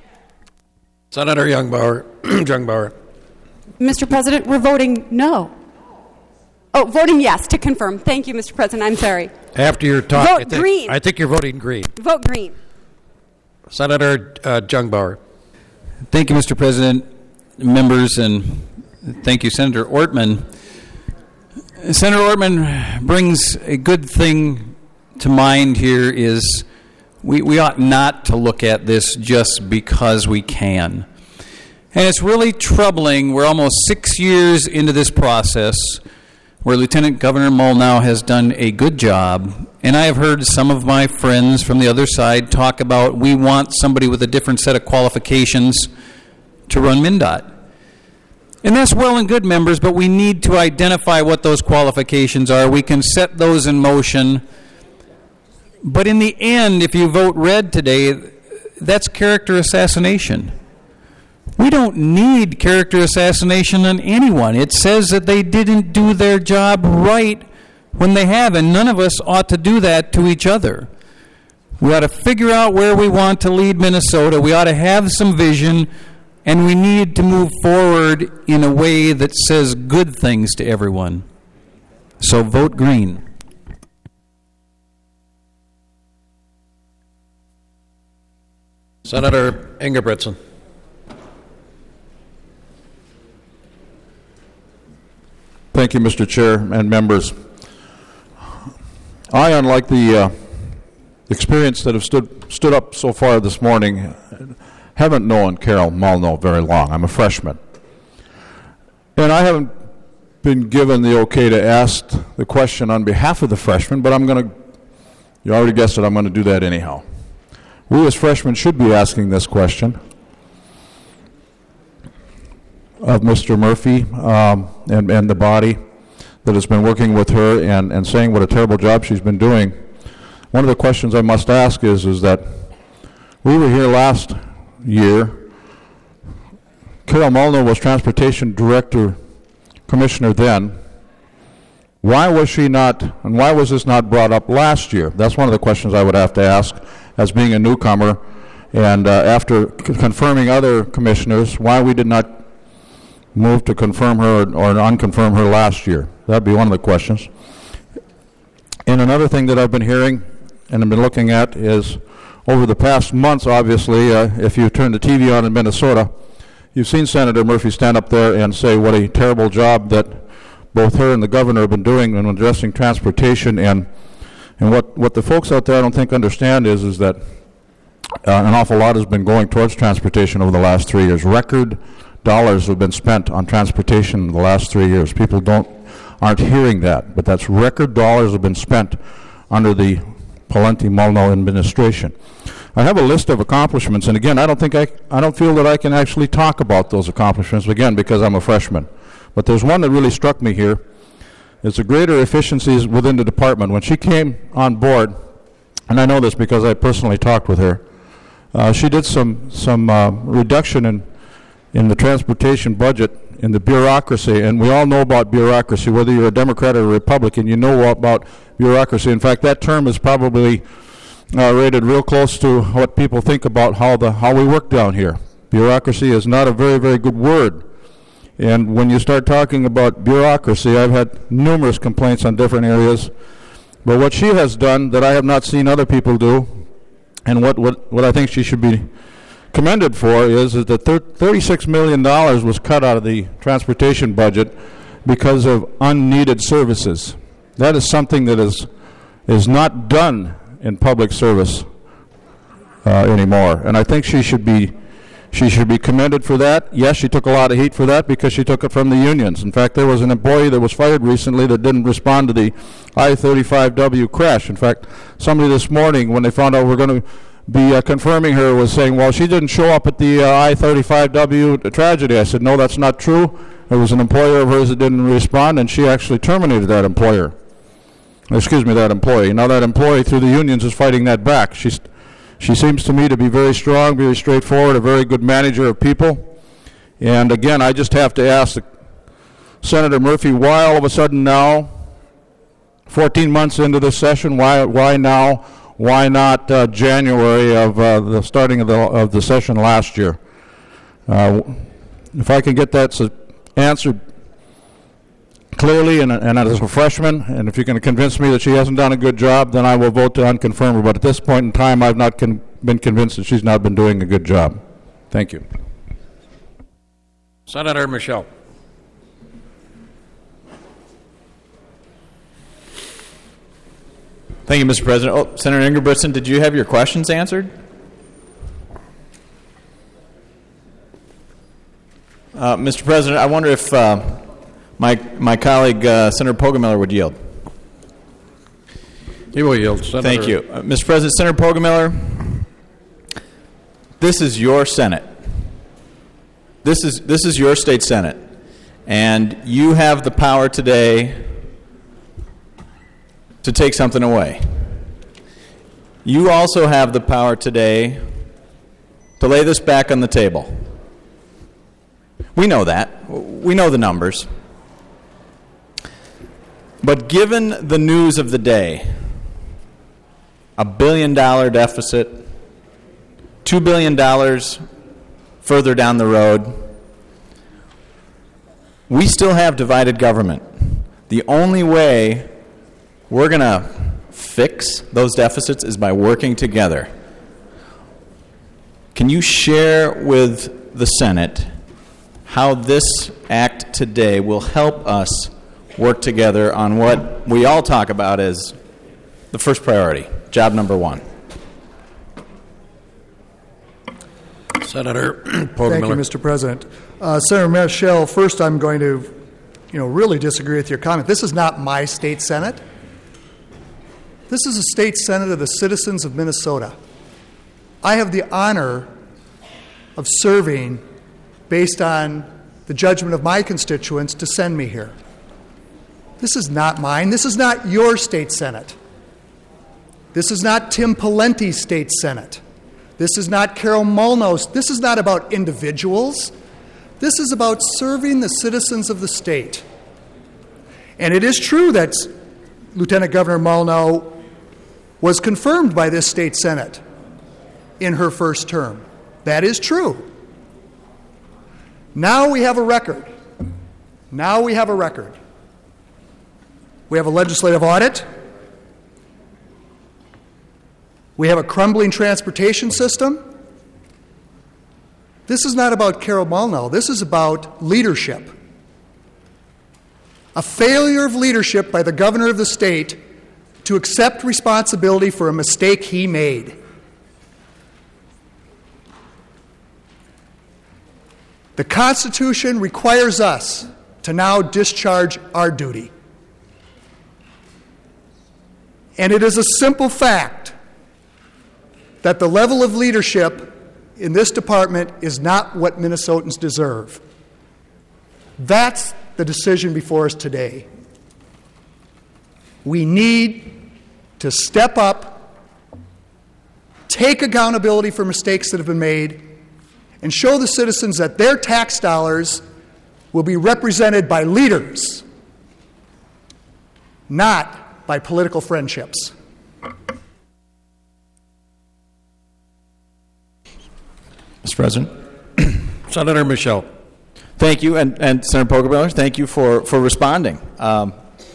Senator Youngbauer. Youngbauer. Mister President, we're voting no. Oh, voting yes to confirm. Thank you, Mister President. I'm sorry. After your talk, Vote I think, green. I think you're voting green. Vote green. Senator uh, Youngbauer. Thank you, Mister President, members, and thank you, Senator Ortman. Senator Ortman brings a good thing to mind here is we, we ought not to look at this just because we can. And it's really troubling. We're almost six years into this process where Lieutenant Governor Molnow has done a good job. And I have heard some of my friends from the other side talk about we want somebody with a different set of qualifications to run MnDOT. And that's well and good, members, but we need to identify what those qualifications are. We can set those in motion. But in the end, if you vote red today, that's character assassination. We don't need character assassination on anyone. It says that they didn't do their job right when they have, and none of us ought to do that to each other. We ought to figure out where we want to lead Minnesota. We ought to have some vision, and we need to move forward in a way that says good things to everyone. So vote green. Senator Ingebretson. Thank you, Mister Chair and members. I, unlike the uh, experience that have stood stood up so far this morning, haven't known Carol Molnow very long. I'm a freshman. And I haven't been given the okay to ask the question on behalf of the freshmen, but I'm going to, you already guessed it, I'm going to do that anyhow. We as freshmen should be asking this question of Mister Murphy um, and, and the body that has been working with her and, and saying what a terrible job she's been doing. One of the questions I must ask is, is that we were here last year. Carol Molnow was Transportation Director, Commissioner then. Why was she not, and why was this not brought up last year? That's one of the questions I would have to ask as being a newcomer. And uh, after c- confirming other commissioners, why we did not move to confirm her or unconfirm her last year. That would be one of the questions. And another thing that I've been hearing and I've been looking at is over the past months, obviously, uh, if you turn the T V on in Minnesota, you've seen Senator Murphy stand up there and say what a terrible job that both her and the governor have been doing in addressing transportation and And what, what the folks out there I don't think understand is, is that uh, an awful lot has been going towards transportation over the last three years. Record dollars have been spent on transportation in the last three years. People don't aren't hearing that, but that's record dollars have been spent under the Pawlenty-Molyneux administration. I have a list of accomplishments, and again, I don't think I, I don't feel that I can actually talk about those accomplishments, again, because I'm a freshman. But there's one that really struck me here. It's the greater efficiencies within the department. When she came on board, and I know this because I personally talked with her, uh, she did some some uh, reduction in in the transportation budget, in the bureaucracy, and we all know about bureaucracy. Whether you're a Democrat or a Republican, you know about bureaucracy. In fact, that term is probably uh, rated real close to what people think about how the how we work down here. Bureaucracy is not a very, very good word. And when you start talking about bureaucracy, I've had numerous complaints on different areas. But what she has done that I have not seen other people do, and what, what, what I think she should be commended for is, is that thirty-six million dollars was cut out of the transportation budget because of unneeded services. That is something that is is not done in public service uh, anymore, and I think she should be she should be commended for that. Yes, she took a lot of heat for that because she took it from the unions. In fact, there was an employee that was fired recently that didn't respond to the I thirty-five W crash. In fact, somebody this morning, when they found out we're going to be uh, confirming her, was saying, well, she didn't show up at the uh, I thirty-five W tragedy. I said, no, that's not true. There was an employer of hers that didn't respond, and she actually terminated that employer. Excuse me, that employee. Now that employee, through the unions, is fighting that back. She's, she seems to me to be very strong, very straightforward, a very good manager of people. And again, I just have to ask the, Senator Murphy, why all of a sudden now, fourteen months into this session, why, why now? Why not uh, January of uh, the starting of the of the session last year? Uh, if I can get that su- answered clearly, and, and as a freshman, and if you can convince me that she hasn't done a good job, then I will vote to unconfirm her. But at this point in time, I've not con- been convinced that she's not been doing a good job. Thank you. Senator Michelle. Thank you, Mister President. Oh, Senator Ingebrigtsen, did you have your questions answered? Uh, Mister President, I wonder if uh, my my colleague uh, Senator Poggemiller would yield. He will yield. Senator. Thank you, uh, Mister President. Senator Poggemiller, this is your Senate. This is this is your state Senate, and you have the power today to take something away. You also have the power today to lay this back on the table. We know that. We know the numbers. But given the news of the day, a billion dollar deficit, two billion dollars further down the road, we still have divided government. The only way we're going to fix those deficits is by working together. Can you share with the Senate how this act today will help us work together on what we all talk about as the first priority, job number one? Senator Thank Poggemiller. you, Mister President. Uh, Senator Michelle, first I'm going to, you know, really disagree with your comment. This is not my state Senate. This is a state Senate of the citizens of Minnesota. I have the honor of serving based on the judgment of my constituents to send me here. This is not mine. This is not your state Senate. This is not Tim Pawlenty's state Senate. This is not Carol Molyneux's. This is not about individuals. This is about serving the citizens of the state. And it is true that Lieutenant Governor Molyneux was confirmed by this state Senate in her first term. That is true. Now we have a record. Now we have a record. We have a legislative audit. We have a crumbling transportation system. This is not about Carol Molyneux. This is about leadership. A failure of leadership by the governor of the state to accept responsibility for a mistake he made. The Constitution requires us to now discharge our duty. And it is a simple fact that the level of leadership in this department is not what Minnesotans deserve. That's the decision before us today. We need to step up, take accountability for mistakes that have been made, and show the citizens that their tax dollars will be represented by leaders, not by political friendships. Mister President. Senator Michelle. Thank you, and, and Senator Pogrebiller, thank you for, for responding. Um,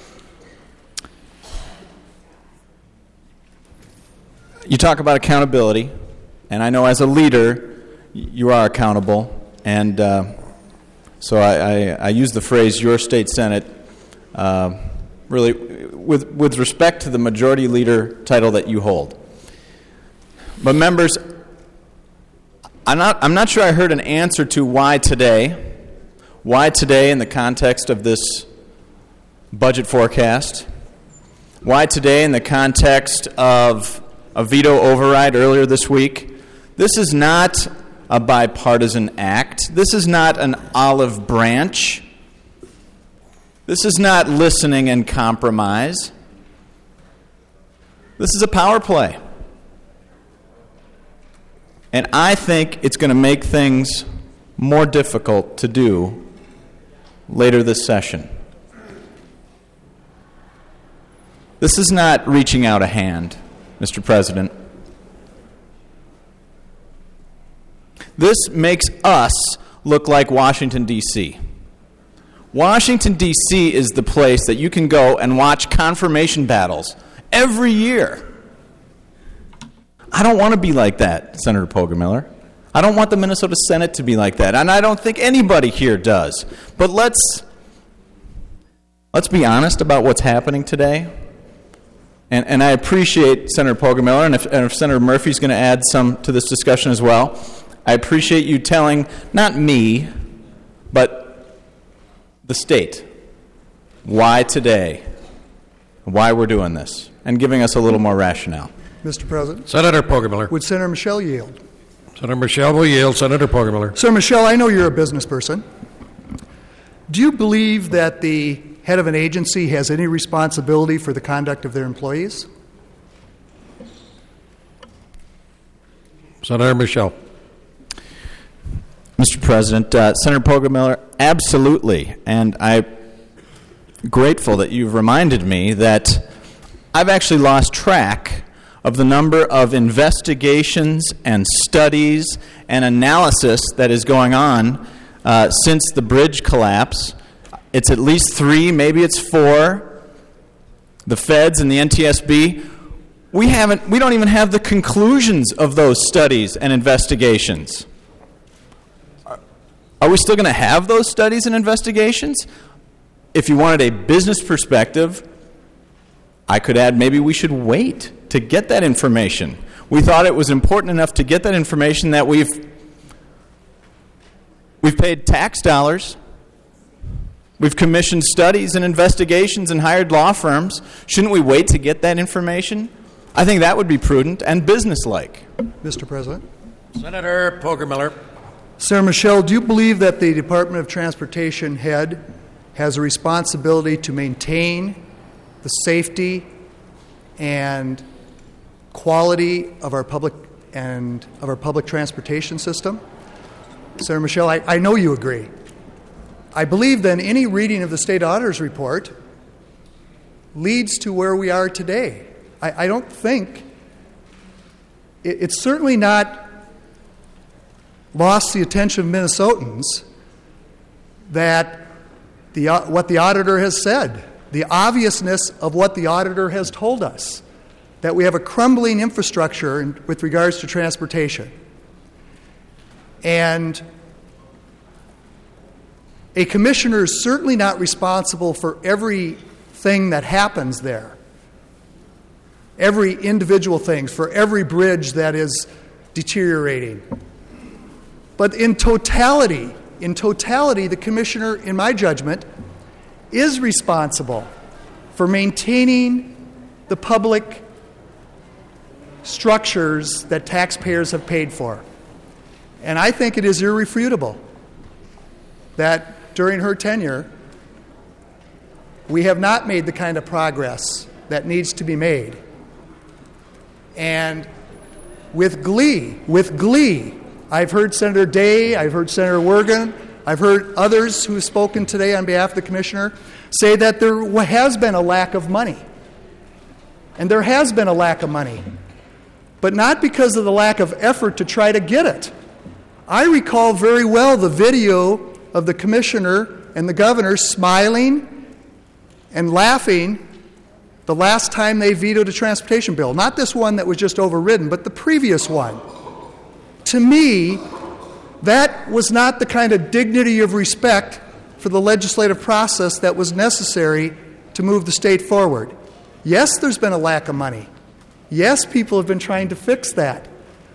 you talk about accountability, and I know as a leader, you are accountable, and uh, so I, I, I use the phrase "your state senate" uh, really with with respect to the majority leader title that you hold. But members, I'm not I'm not sure I heard an answer to why today. Why today in the context of this budget forecast? Why today in the context of a veto override earlier this week? This is not a bipartisan act. This is not an olive branch. This is not listening and compromise. This is a power play. And I think it's going to make things more difficult to do later this session. This is not reaching out a hand, Mister President. This makes us look like Washington, D C Washington, D C is the place that you can go and watch confirmation battles every year. I don't want to be like that, Senator Pogrebiller. I don't want the Minnesota Senate to be like that, and I don't think anybody here does. But let's let's be honest about what's happening today. And, and I appreciate Senator Pogrebiller, and if, and if Senator Murphy's going to add some to this discussion as well, I appreciate you telling, not me, but the state, why today, why we're doing this, and giving us a little more rationale. Mister President. Senator Pogrebiller. Would Senator Michelle yield? Senator Michelle will yield. Senator Pogrebiller. Senator Michelle, I know you're a business person. Do you believe that the head of an agency has any responsibility for the conduct of their employees? Senator Michelle. Mister President, uh, Senator Pogrebiller, absolutely. And I'm grateful that you've reminded me that I've actually lost track of the number of investigations and studies and analysis that is going on uh, since the bridge collapse. It's at least three, maybe it's four. The feds and the N T S B, we haven't, we don't even have the conclusions of those studies and investigations. Are we still going to have those studies and investigations? If you wanted a business perspective, I could add maybe we should wait to get that information. We thought it was important enough to get that information that we've we've paid tax dollars. We've commissioned studies and investigations and hired law firms. Shouldn't we wait to get that information? I think that would be prudent and businesslike. Mister President. Senator Pogrebiller. Senator Michelle, do you believe that the Department of Transportation head has a responsibility to maintain the safety and quality of our public and of our public transportation system? Senator Michelle, I, I know you agree. I believe then any reading of the state auditor's report leads to where we are today. I, I don't think it, it's certainly not lost the attention of Minnesotans that the uh, what the auditor has said, the obviousness of what the auditor has told us, that we have a crumbling infrastructure in, with regards to transportation. And a commissioner is certainly not responsible for everything that happens there. every individual thing, for every bridge that is deteriorating. But in totality, in totality, the commissioner, in my judgment, is responsible for maintaining the public structures that taxpayers have paid for. And I think it is irrefutable that during her tenure, we have not made the kind of progress that needs to be made. And with glee, with glee, I've heard Senator Day, I've heard Senator Wergen, I've heard others who have spoken today on behalf of the commissioner say that there has been a lack of money. And there has been a lack of money. But not because of the lack of effort to try to get it. I recall very well the video of the commissioner and the governor smiling and laughing the last time they vetoed a transportation bill. Not this one that was just overridden, but the previous one. To me, that was not the kind of dignity of respect for the legislative process that was necessary to move the state forward. Yes, there's been a lack of money. Yes, people have been trying to fix that.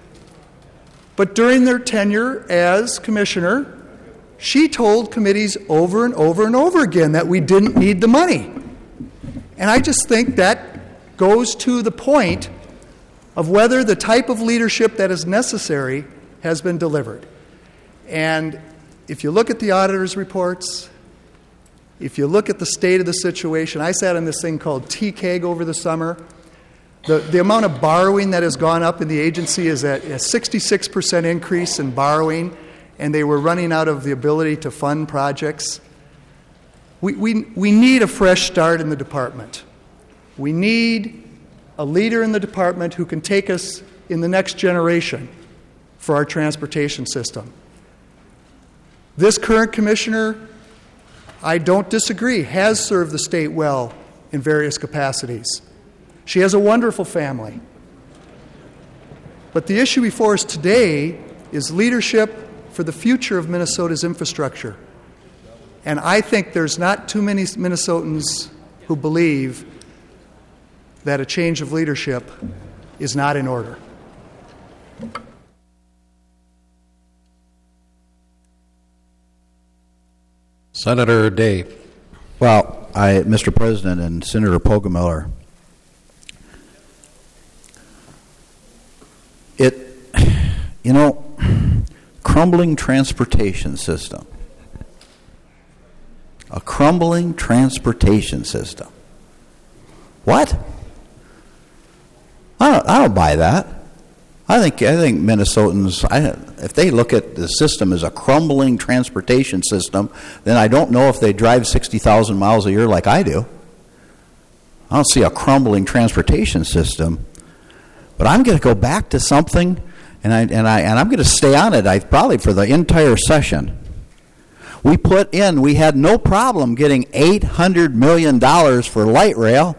But during their tenure as commissioner, she told committees over and over and over again that we didn't need the money. And I just think that goes to the point of whether the type of leadership that is necessary has been delivered. And if you look at the auditor's reports, if you look at the state of the situation, I sat on this thing called T C A G over the summer. The, the amount of borrowing that has gone up in the agency is at a sixty-six percent increase in borrowing, and they were running out of the ability to fund projects. We, we, we need a fresh start in the department. We need a leader in the department who can take us in the next generation for our transportation system. This current commissioner, I don't disagree, has served the state well in various capacities. She has a wonderful family. But the issue before us today is leadership for the future of Minnesota's infrastructure. And I think there's not too many Minnesotans who believe that a change of leadership is not in order. Senator Day. Well, I, Mister President and Senator Poggemiller, it, you know, crumbling transportation system. A crumbling transportation system. What? I don't, I don't buy that. I think I think Minnesotans, I, if they look at the system as a crumbling transportation system, then I don't know if they drive sixty thousand miles a year like I do. I don't see a crumbling transportation system. But I'm going to go back to something, and I and I and I'm going to stay on it. I probably for the entire session. We put in, we had no problem getting eight hundred million dollars for light rail.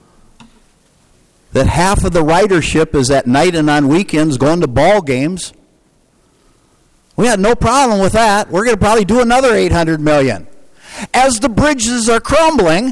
That half of the ridership is at night and on weekends going to ball games. We had no problem with that. We're going to probably do another eight hundred million dollars. As the bridges are crumbling,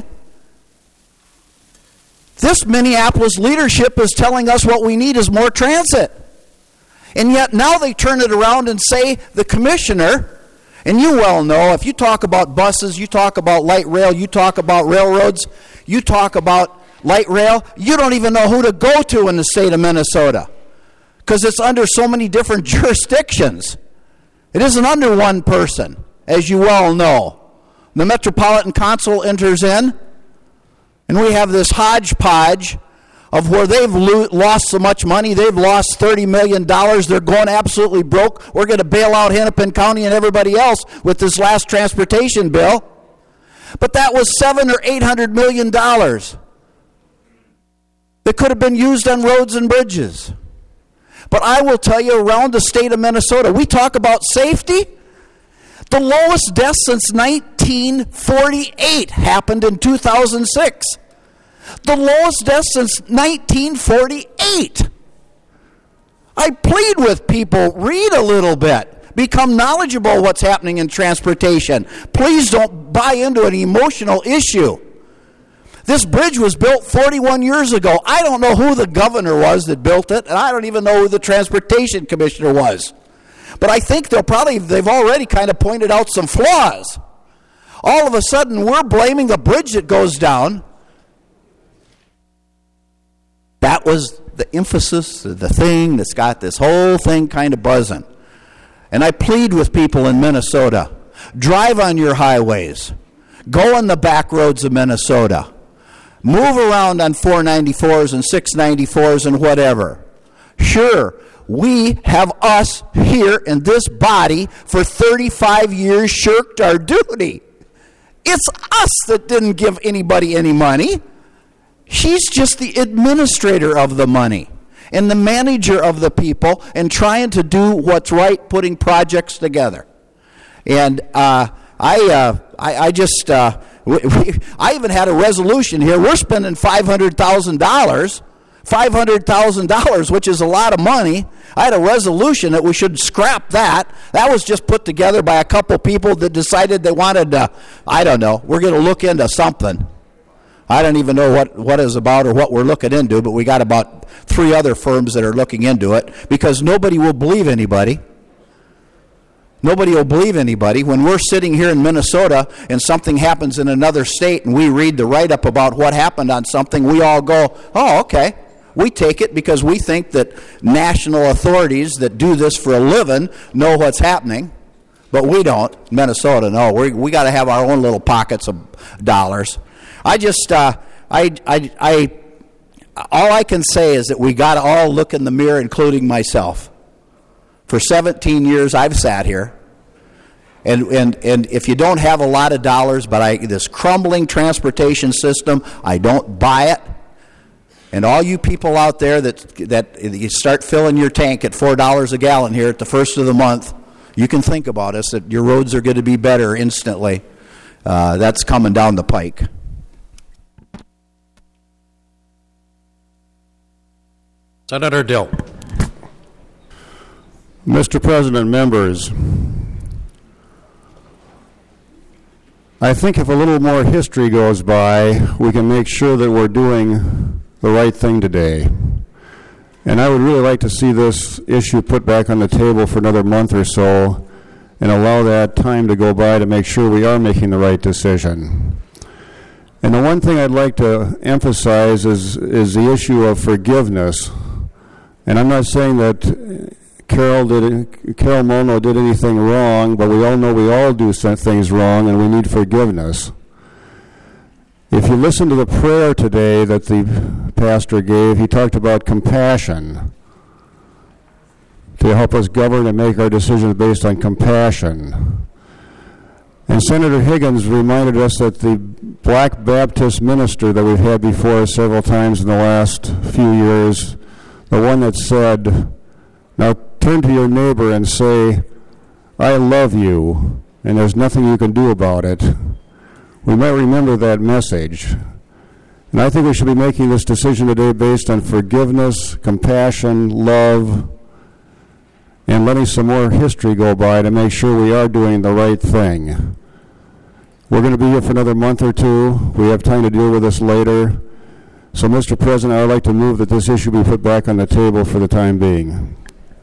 this Minneapolis leadership is telling us what we need is more transit. And yet now they turn it around and say the commissioner, and you well know, if you talk about buses, you talk about light rail, you talk about railroads, you talk about light rail, you don't even know who to go to in the state of Minnesota because it's under so many different jurisdictions. It isn't under one person, as you well know. The Metropolitan Council enters in, and we have this hodgepodge of where they've lo- lost so much money. They've lost thirty million dollars. They're going absolutely broke. We're going to bail out Hennepin County and everybody else with this last transportation bill. But that was seven or eight hundred million dollars that could have been used on roads and bridges. But I will tell you, around the state of Minnesota, we talk about safety. The lowest death since nineteen forty-eight happened in two thousand six. The lowest death since nineteen forty-eight. I plead with people, read a little bit. Become knowledgeable what's happening in transportation. Please don't buy into an emotional issue. This bridge was built forty-one years ago. I don't know who the governor was that built it, and I don't even know who the transportation commissioner was. But I think they'll probably, they've already kind of pointed out some flaws. All of a sudden, we're blaming the bridge that goes down. That was the emphasis, the thing that's got this whole thing kind of buzzing. And I plead with people in Minnesota, drive on your highways. Go on the back roads of Minnesota. Move around on four ninety-fours and six ninety-fours and whatever. Sure, we have us here in this body for thirty-five years shirked our duty. It's us that didn't give anybody any money. She's just the administrator of the money and the manager of the people and trying to do what's right, putting projects together. And uh, I, uh, I, I just, uh, we, we, I even had a resolution here. We're spending five hundred thousand dollars, five hundred thousand dollars, which is a lot of money. I had a resolution that we should scrap that. That was just put together by a couple people that decided they wanted to, I don't know, we're going to look into something. I don't even know what, what it's about or what we're looking into, but we got about three other firms that are looking into it because nobody will believe anybody. Nobody will believe anybody. When we're sitting here in Minnesota and something happens in another state and we read the write-up about what happened on something, we all go, oh, okay. We take it because we think that national authorities that do this for a living know what's happening, but we don't. Minnesota, no. We we got to have our own little pockets of dollars. I just, uh, I, I, I, all I can say is that we got to all look in the mirror, including myself. For seventeen years, I've sat here, and and and if you don't have a lot of dollars, but I this crumbling transportation system, I don't buy it. And all you people out there that that you start filling your tank at four dollars a gallon here at the first of the month, you can think about us that your roads are going to be better instantly. Uh, that's coming down the pike. Senator Dill. Mister President, members, I think if a little more history goes by, we can make sure that we're doing the right thing today. And I would really like to see this issue put back on the table for another month or so and allow that time to go by to make sure we are making the right decision. And the one thing I'd like to emphasize is, is the issue of forgiveness. And I'm not saying that Carol did Carol Molno did anything wrong, but we all know we all do some things wrong and we need forgiveness. If you listen to the prayer today that the pastor gave, he talked about compassion, to help us govern and make our decisions based on compassion. And Senator Higgins reminded us that the black Baptist minister that we've had before us several times in the last few years, the one that said, now turn to your neighbor and say, I love you, and there's nothing you can do about it. We might remember that message. And I think we should be making this decision today based on forgiveness, compassion, love, and letting some more history go by to make sure we are doing the right thing. We're going to be here for another month or two. We have time to deal with this later. So, Mister President, I would like to move that this issue be put back on the table for the time being.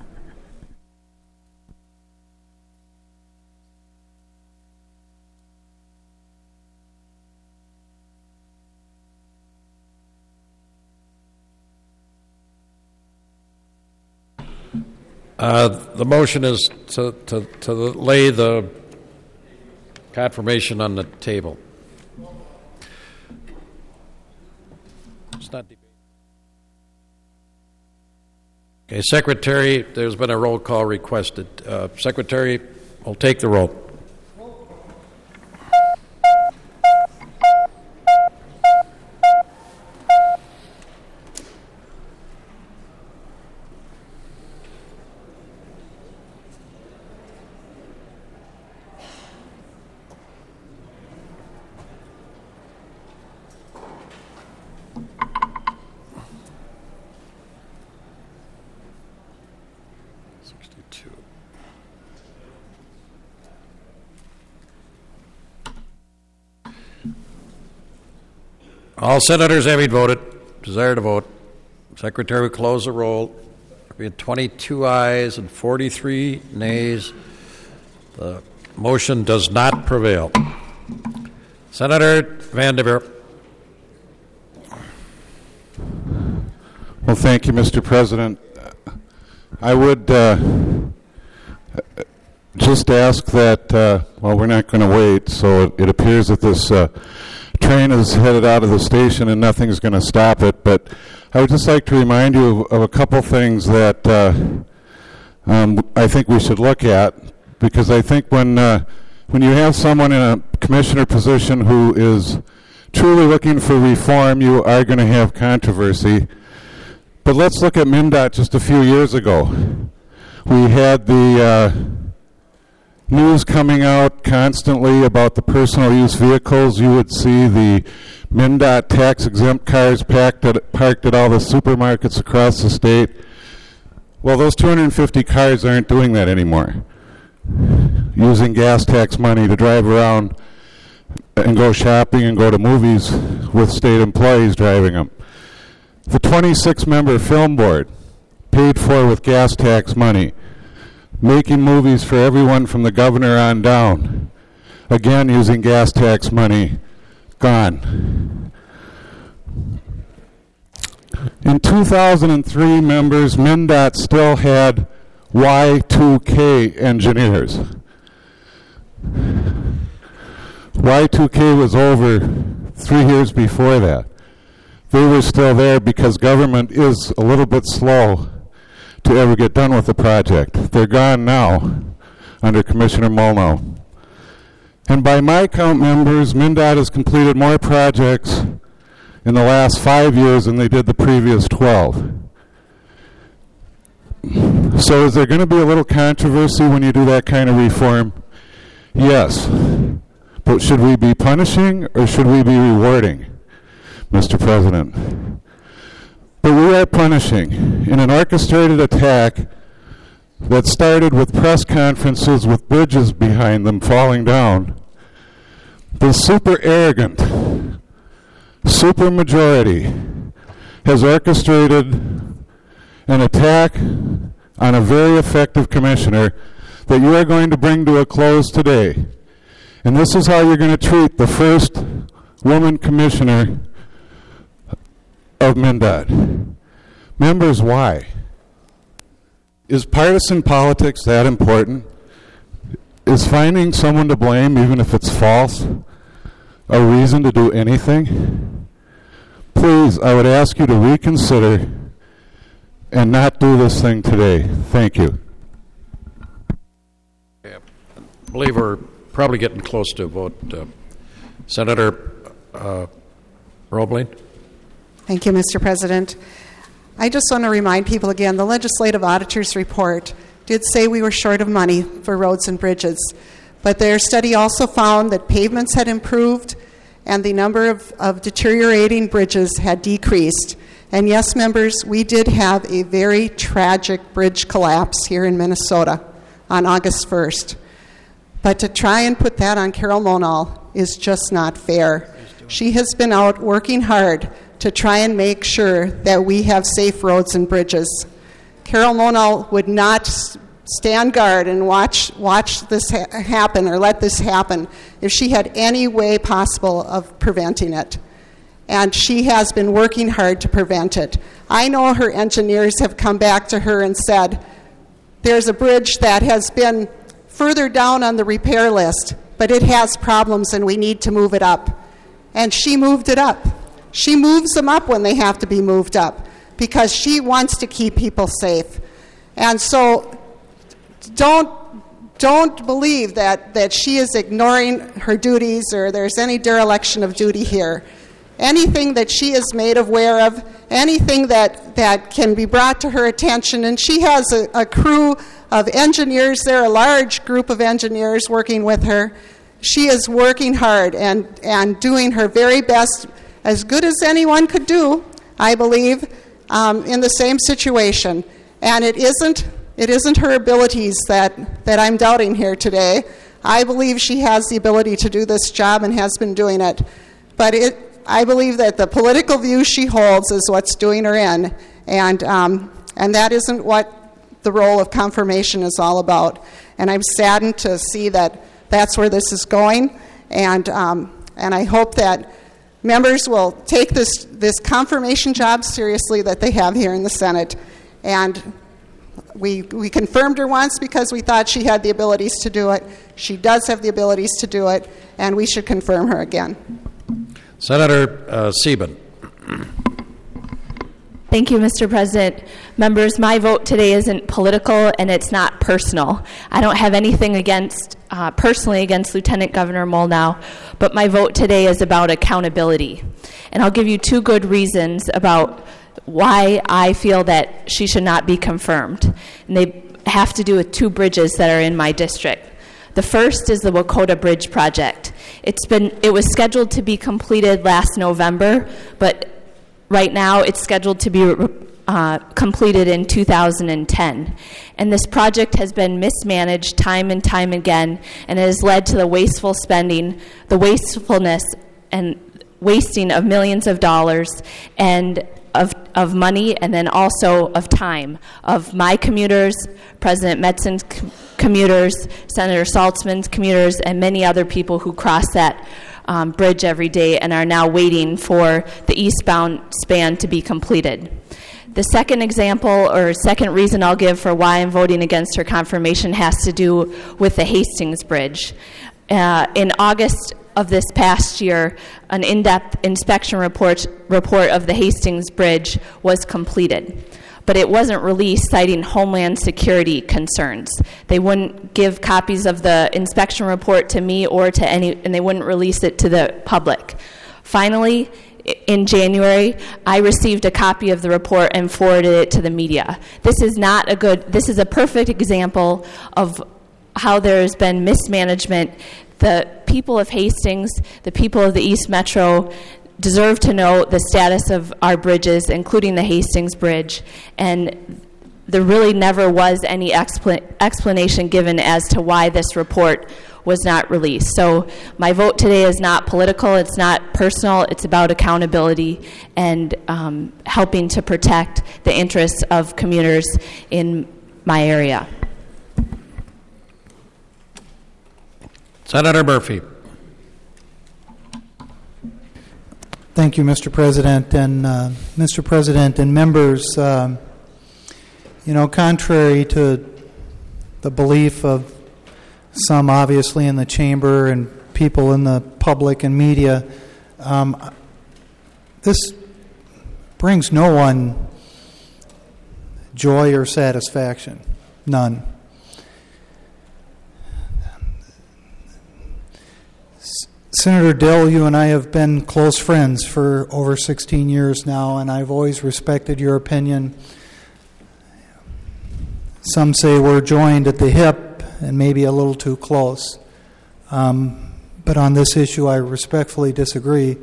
Uh, the motion is to, to, to lay the confirmation on the table. It's not debate. Okay, Secretary, there's been a roll call requested. Uh, Secretary will take the roll. All senators having voted, desire to vote. Secretary will close the roll. There being twenty-two ayes and forty-three nays. The motion does not prevail. Senator Vanderveer. Well, thank you, Mister President. I would uh, just ask that, uh, well, we're not going to wait, so it, it appears that this uh, train is headed out of the station and nothing's going to stop it, but I would just like to remind you of, of a couple things that uh, um, I think we should look at, because I think when, uh, when you have someone in a commissioner position who is truly looking for reform, you are going to have controversy. But let's look at MnDOT just a few years ago. We had the uh, news coming out constantly about the personal use vehicles. You would see the MnDOT tax-exempt cars parked at, parked at all the supermarkets across the state. Well, those two hundred fifty cars aren't doing that anymore, using gas tax money to drive around and go shopping and go to movies with state employees driving them. The twenty-six member film board, paid for with gas tax money, making movies for everyone from the governor on down, again using gas tax money, gone. In two thousand three, members, MnDOT still had Y two K engineers. Y two K was over three years before that. They were still there because government is a little bit slow to ever get done with the project. They're gone now under Commissioner Molnar. And by my count, members, MnDOT has completed more projects in the last five years than they did the previous twelve. So is there going to be a little controversy when you do that kind of reform? Yes. But should we be punishing or should we be rewarding, Mister President? But we are punishing in an orchestrated attack that started with press conferences with bridges behind them falling down. The super arrogant, super majority has orchestrated an attack on a very effective commissioner that you are going to bring to a close today. And this is how you're going to treat the first woman commissioner of MnDOT. Members, why? Is partisan politics that important? Is finding someone to blame, even if it's false, a reason to do anything? Please, I would ask you to reconsider and not do this thing today. Thank you. Yeah, I believe we're probably getting close to a vote. Uh, Senator uh, Roebling. Thank you, Mister President. I just want to remind people again, the Legislative Auditor's Report did say we were short of money for roads and bridges, but their study also found that pavements had improved and the number of, of deteriorating bridges had decreased. And yes, members, we did have a very tragic bridge collapse here in Minnesota on August first. But to try and put that on Carol Monal is just not fair. She has been out working hard to try and make sure that we have safe roads and bridges. Carol Monal would not stand guard and watch watch this ha- happen or let this happen if she had any way possible of preventing it. And she has been working hard to prevent it. I know her engineers have come back to her and said, there's a bridge that has been further down on the repair list, but it has problems and we need to move it up. And she moved it up. She moves them up when they have to be moved up because she wants to keep people safe. And so don't don't believe that, that she is ignoring her duties or there's any dereliction of duty here. Anything that she is made aware of, anything that, that can be brought to her attention, and she has a, a crew of engineers there, a large group of engineers working with her. She is working hard and, and doing her very best, as good as anyone could do, I believe, um, in the same situation. And it isn't it isn't her abilities that, that I'm doubting here today. I believe she has the ability to do this job and has been doing it. But it I believe that the political view she holds is what's doing her in, and um, and that isn't what the role of confirmation is all about. And I'm saddened to see that that's where this is going, and um, and I hope that members will take this this confirmation job seriously that they have here in the Senate. And we we confirmed her once because we thought she had the abilities to do it. She does have the abilities to do it, and we should confirm her again. Senator uh, Sieben. Thank you, Mister President. Members, my vote today isn't political and it's not personal. I don't have anything against, uh, personally against Lieutenant Governor Molnow, but my vote today is about accountability. And I'll give you two good reasons about why I feel that she should not be confirmed. And they have to do with two bridges that are in my district. The first is the Wakota Bridge project. It's been, it was scheduled to be completed last November, but right now, it's scheduled to be uh, completed in two thousand ten. And this project has been mismanaged time and time again, and it has led to the wasteful spending, the wastefulness and wasting of millions of dollars and of, of money, and then also of time, of my commuters, President Metzon's com- commuters, Senator Saltzman's commuters, and many other people who cross that Um, bridge every day and are now waiting for the eastbound span to be completed. The second example or second reason I'll give for why I'm voting against her confirmation has to do with the Hastings Bridge. Uh, in August of this past year, an in-depth inspection report, report of the Hastings Bridge was completed. But it wasn't released, citing Homeland Security concerns. They wouldn't give copies of the inspection report to me or to any, and they wouldn't release it to the public. Finally, in January, I received a copy of the report and forwarded it to the media. This is not a good, this is a perfect example of how there has been mismanagement. The people of Hastings, the people of the East Metro, deserve to know the status of our bridges, including the Hastings Bridge, and there really never was any expl- explanation given as to why this report was not released. So my vote today is not political, it's not personal, it's about accountability and um, helping to protect the interests of commuters in my area. Senator Murphy. Thank you, Mister President. And uh, Mister President and members, um, you know, contrary to the belief of some obviously in the chamber and people in the public and media, um, this brings no one joy or satisfaction. None. Senator Dill, you and I have been close friends for over sixteen years now, and I've always respected your opinion. Some say we're joined at the hip and maybe a little too close. Um, but on this issue, I respectfully disagree.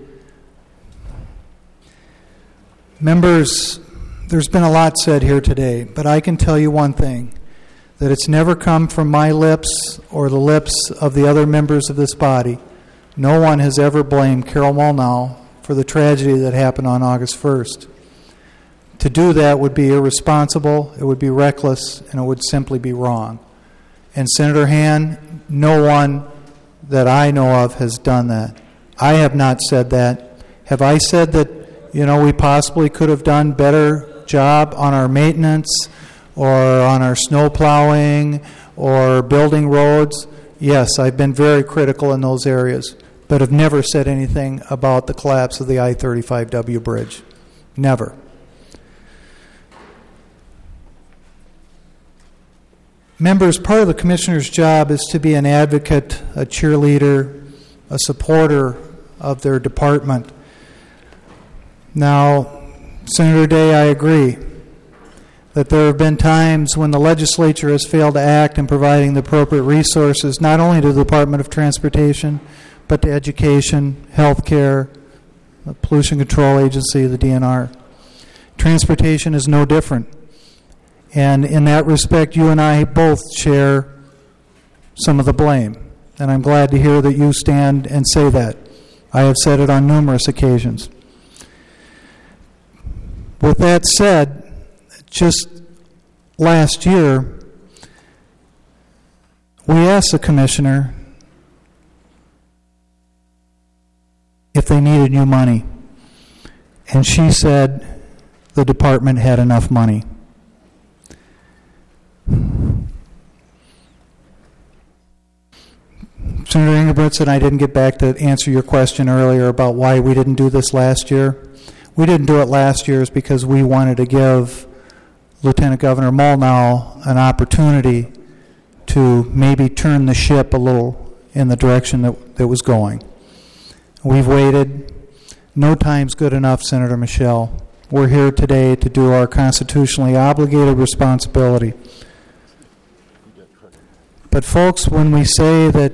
Members, there's been a lot said here today, but I can tell you one thing, that it's never come from my lips or the lips of the other members of this body. No one has ever blamed Carol Molnow for the tragedy that happened on August first. To do that would be irresponsible, it would be reckless, and it would simply be wrong. And Senator Han, no one that I know of has done that. I have not said that. Have I said that, you know, we possibly could have done better job on our maintenance or on our snow plowing or building roads? Yes, I've been very critical in those areas, but have never said anything about the collapse of the I thirty-five W bridge. Never. Members, part of the commissioner's job is to be an advocate, a cheerleader, a supporter of their department. Now, Senator Day, I agree that there have been times when the legislature has failed to act in providing the appropriate resources, not only to the Department of Transportation, but to education, health care, the Pollution Control Agency, the D N R. Transportation is no different. And in that respect, you and I both share some of the blame. And I'm glad to hear that you stand and say that. I have said it on numerous occasions. With that said, just last year, we asked the commissioner if they needed new money, and she said the department had enough money. Senator Ingebrigtsen, I didn't get back to answer your question earlier about why we didn't do this last year. We didn't do it last year is because we wanted to give Lieutenant Governor Molnow an opportunity to maybe turn the ship a little in the direction that, that was going. We've waited. No time's good enough, Senator Michelle. We're here today to do our constitutionally obligated responsibility. But folks, when we say that,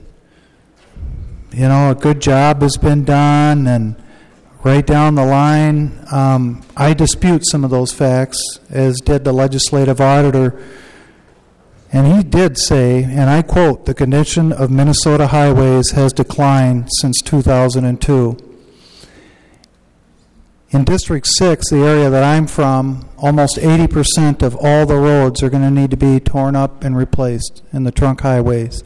you know, a good job has been done and right down the line, um, I dispute some of those facts, as did the legislative auditor. And he did say, and I quote, "The condition of Minnesota highways has declined since two thousand two. In District six, the area that I'm from, almost eighty percent of all the roads are going to need to be torn up and replaced in the trunk highways.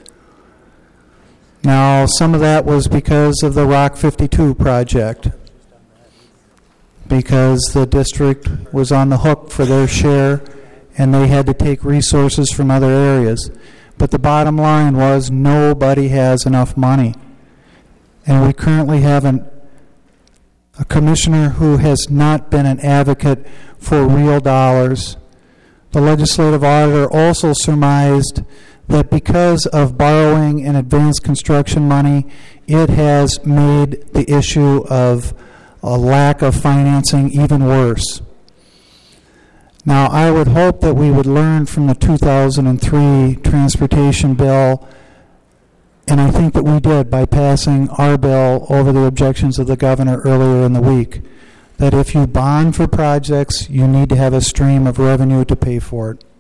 Now, some of that was because of the Rock fifty-two project, because the district was on the hook for their share and they had to take resources from other areas. But the bottom line was nobody has enough money. And we currently have an, a commissioner who has not been an advocate for real dollars. The legislative auditor also surmised that because of borrowing and advanced construction money, it has made the issue of a lack of financing even worse. Now, I would hope that we would learn from the two thousand three transportation bill, and I think that we did by passing our bill over the objections of the governor earlier in the week, that if you bond for projects, you need to have a stream of revenue to pay for it.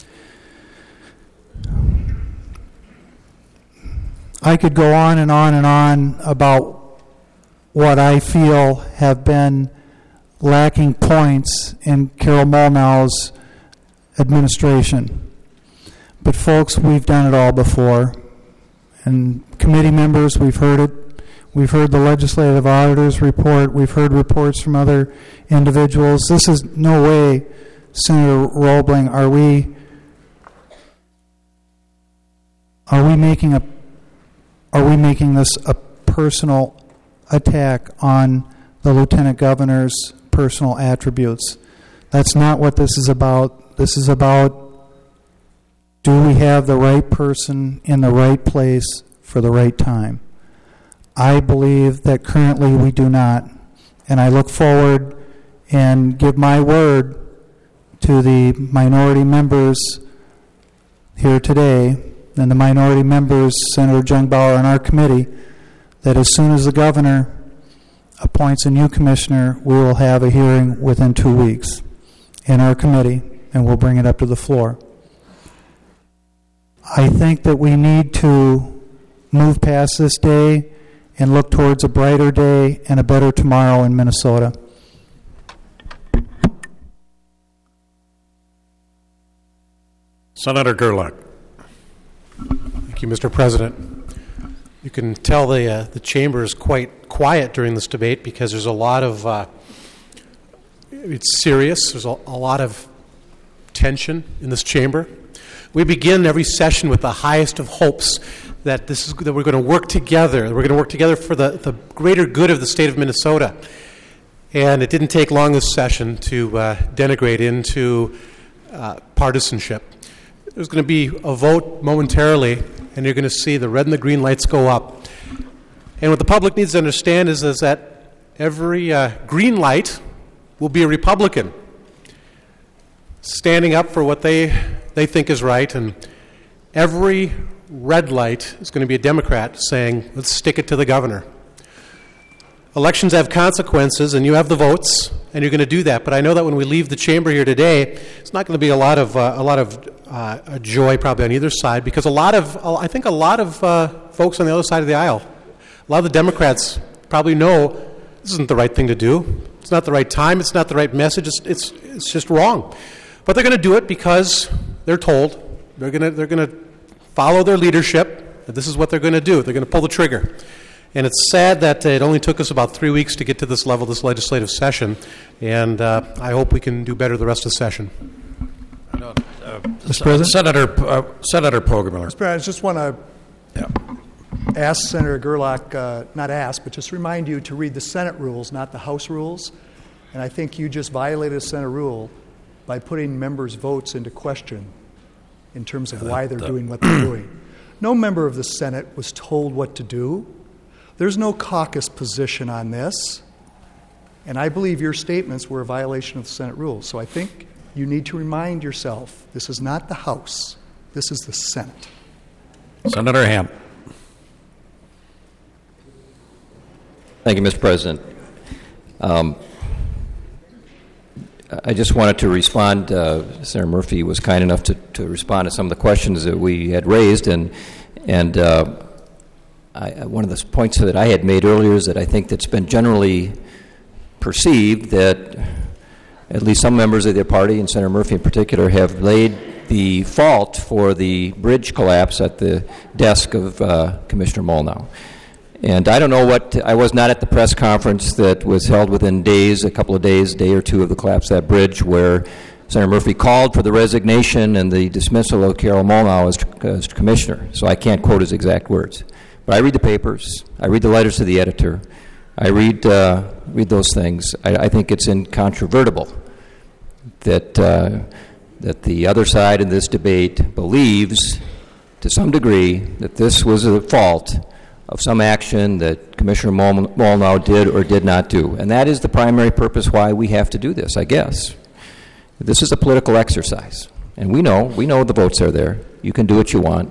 I could go on and on and on about what I feel have been lacking points in Carol Molnow's administration. But folks, we've done it all before. And committee members, we've heard it. We've heard the legislative auditor's report. We've heard reports from other individuals. This is no way, Senator Roebling, are we are we making a are we making this a personal attack on the Lieutenant Governor's personal attributes? That's not what this is about. This is about, do we have the right person in the right place for the right time? I believe that currently we do not. And I look forward and give my word to the minority members here today and the minority members, Senator Jungbauer and our committee, that as soon as the governor appoints a new commissioner, we will have a hearing within two weeks in our committee, and we'll bring it up to the floor. I think that we need to move past this day and look towards a brighter day and a better tomorrow in Minnesota. Senator Gerlach. Thank you, Mister President. You can tell the uh, the chamber is quite quiet during this debate because there's a lot of uh, it's serious. There's a, a lot of tension in this chamber. We begin every session with the highest of hopes that this is that we're going to work together. We're going to work together for the, the greater good of the state of Minnesota. And it didn't take long this session to uh, denigrate into uh, partisanship. There's going to be a vote momentarily, and you're going to see the red and the green lights go up. And what the public needs to understand is, is that every uh, green light will be a Republican standing up for what they they think is right, and every red light is going to be a Democrat saying, let's stick it to the governor. Elections have consequences, and you have the votes, and you're going to do that. But I know that when we leave the chamber here today, it's not going to be a lot of uh, a lot of uh, joy probably on either side, because a lot of I think a lot of uh, folks on the other side of the aisle, a lot of the Democrats probably know this isn't the right thing to do. It's not the right time. It's not the right message. It's it's, it's just wrong. But they're going to do it because they're told. They're going to they're going to follow their leadership. This is what they're going to do. They're going to pull the trigger. And it's sad that it only took us about three weeks to get to this level, this legislative session. And uh, I hope we can do better the rest of the session. Uh, Mister President? Senator, uh, Senator Poggemiller. Mister President, I just want to yeah. ask Senator Gerlach, uh, not ask, but just remind you to read the Senate rules, not the House rules. And I think you just violated a Senate rule by putting members' votes into question in terms of why they're doing what they're doing. No member of the Senate was told what to do. There's no caucus position on this. And I believe your statements were a violation of the Senate rules. So I think you need to remind yourself, this is not the House. This is the Senate. Senator Ham. Thank you, Mister President. Um, I just wanted to respond. Uh, Senator Murphy was kind enough to, to respond to some of the questions that we had raised, and and uh, I, one of the points that I had made earlier is that I think that's been generally perceived that at least some members of their party, and Senator Murphy in particular, have laid the fault for the bridge collapse at the desk of uh, Commissioner Molnau. And I don't know what, I was not at the press conference that was held within days, a couple of days, day or two of the collapse of that bridge, where Senator Murphy called for the resignation and the dismissal of Carol Molnau as, as commissioner. So I can't quote his exact words. But I read the papers, I read the letters to the editor, I read uh, read those things. I, I think it's incontrovertible that uh, that the other side in this debate believes, to some degree, that this was a fault of some action that Commissioner Mol- Molnau did or did not do. And that is the primary purpose why we have to do this, I guess. This is a political exercise. And we know, we know the votes are there. You can do what you want.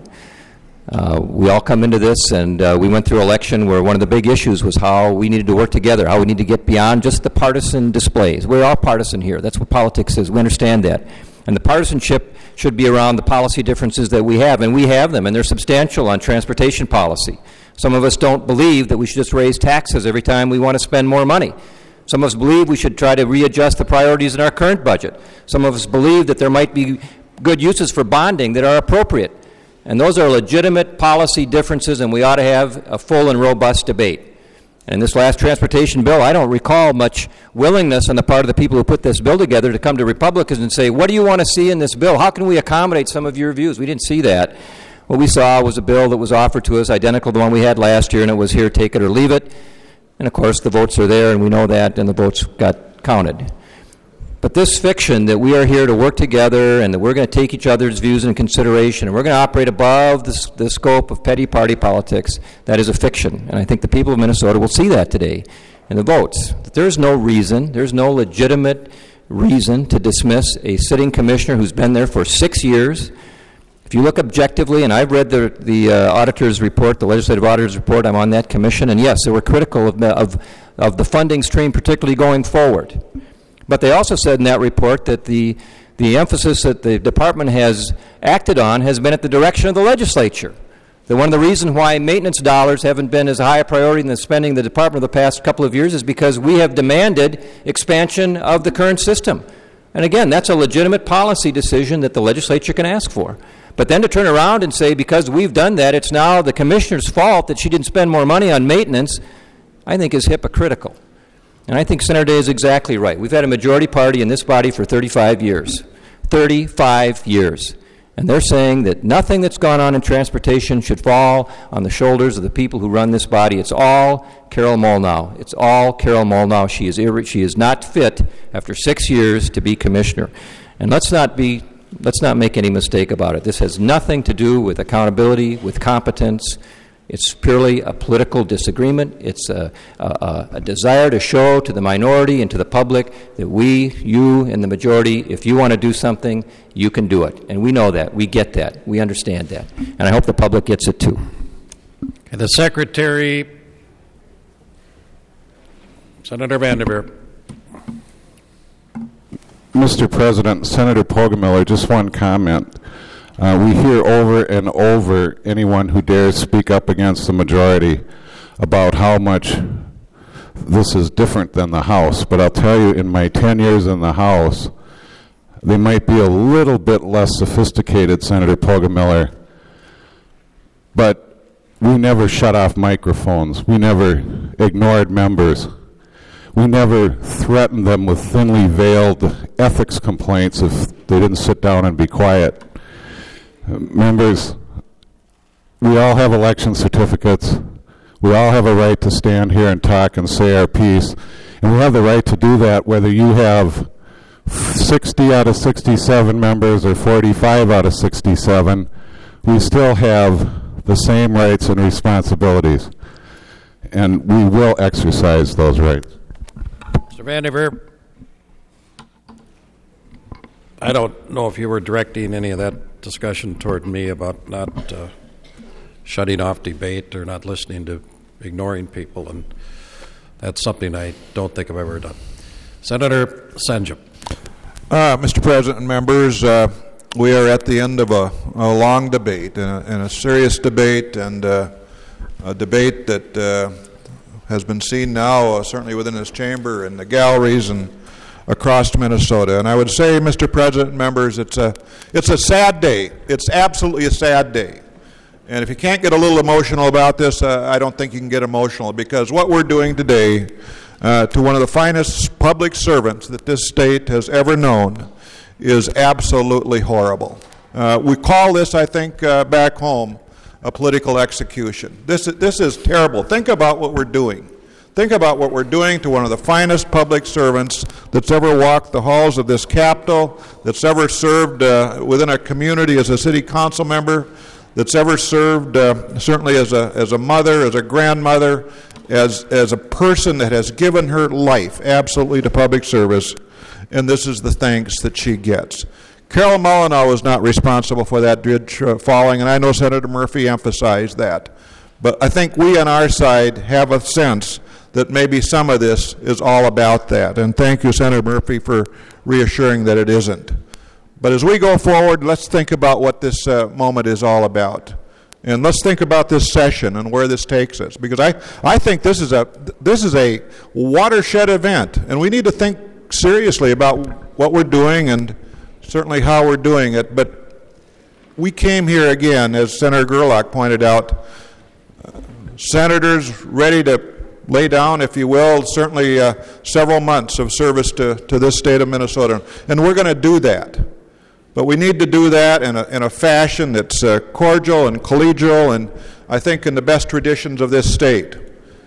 Uh, we all come into this, and uh, we went through an election where one of the big issues was how we needed to work together, how we need to get beyond just the partisan displays. We're all partisan here. That's what politics is. We understand that. And the partisanship should be around the policy differences that we have, and we have them, and they're substantial on transportation policy. Some of us don't believe that we should just raise taxes every time we want to spend more money. Some of us believe we should try to readjust the priorities in our current budget. Some of us believe that there might be good uses for bonding that are appropriate. And those are legitimate policy differences, and we ought to have a full and robust debate. And in this last transportation bill, I don't recall much willingness on the part of the people who put this bill together to come to Republicans and say, what do you want to see in this bill? How can we accommodate some of your views? We didn't see that. What we saw was a bill that was offered to us, identical to the one we had last year, and it was here, take it or leave it. And, of course, the votes are there, and we know that, and the votes got counted. But this fiction that we are here to work together and that we're going to take each other's views into consideration and we're going to operate above the, the scope of petty party politics, that is a fiction. And I think the people of Minnesota will see that today in the votes. That there's no reason, there's no legitimate reason to dismiss a sitting commissioner who's been there for six years. If you look objectively, and I've read the, the uh, auditor's report, the legislative auditor's report, I'm on that commission, and yes, they were critical of, of, of the funding stream, particularly going forward. But they also said in that report that the, the emphasis that the department has acted on has been at the direction of the legislature. That one of the reasons why maintenance dollars haven't been as high a priority in the spending of the department the past couple of years is because we have demanded expansion of the current system. And again, that's a legitimate policy decision that the legislature can ask for. But then to turn around and say, because we've done that, it's now the commissioner's fault that she didn't spend more money on maintenance, I think is hypocritical. And I think Senator Day is exactly right. We've had a majority party in this body for thirty-five years. thirty-five years. And they're saying that nothing that's gone on in transportation should fall on the shoulders of the people who run this body. It's all Carol Molnau. It's all Carol Molnau. She is irre- she is not fit after six years to be commissioner. And let's not be let's not make any mistake about it. This has nothing to do with accountability, with competence. It's purely a political disagreement. It's a, a, a desire to show to the minority and to the public that we, you, and the majority, if you want to do something, you can do it. And we know that. We get that. We understand that. And I hope the public gets it too. And the Secretary, Senator Vanderveer. Mister President, Senator Poggemiller, just one comment. Uh, we hear over and over anyone who dares speak up against the majority about how much this is different than the House. But I'll tell you, in my ten years in the House, they might be a little bit less sophisticated, Senator Poggemiller, but we never shut off microphones. We never ignored members. We never threatened them with thinly veiled ethics complaints if they didn't sit down and be quiet. Uh, members, we all have election certificates. We all have a right to stand here and talk and say our piece. And we have the right to do that whether you have sixty out of sixty-seven members or forty-five out of sixty-seven. We still have the same rights and responsibilities. And we will exercise those rights. Mister Vandiver, I don't know if you were directing any of that discussion toward me about not uh, shutting off debate or not listening to ignoring people, and that's something I don't think I've ever done. Senator Senjum. Uh, Mister President and members, uh, we are at the end of a, a long debate, and a, and a serious debate, and uh, a debate that uh, has been seen now, uh, certainly within this chamber and the galleries and across Minnesota. And I would say, Mister President and members, it's a, it's a sad day. It's absolutely a sad day. And if you can't get a little emotional about this, uh, I don't think you can get emotional, because what we're doing today uh, to one of the finest public servants that this state has ever known is absolutely horrible. Uh, we call this, I think, uh, back home, a political execution. This, this is terrible. Think about what we're doing. Think about what we're doing to one of the finest public servants that's ever walked the halls of this Capitol, that's ever served uh, within a community as a city council member, that's ever served uh, certainly as a, as a mother, as a grandmother, as, as a person that has given her life absolutely to public service, and this is the thanks that she gets. Carol Molyneux was not responsible for that bridge uh, falling, and I know Senator Murphy emphasized that. But I think we on our side have a sense that maybe some of this is all about that. And thank you, Senator Murphy, for reassuring that it isn't. But as we go forward, let's think about what this uh, moment is all about. And let's think about this session and where this takes us. Because I, I think this is a this is a watershed event, and we need to think seriously about what we're doing and certainly how we're doing it. But we came here again, as Senator Gerlach pointed out, uh, senators ready to lay down, if you will, certainly uh, several months of service to, to this state of Minnesota. And we're going to do that. But we need to do that in a, in a fashion that's uh, cordial and collegial, and I think in the best traditions of this state.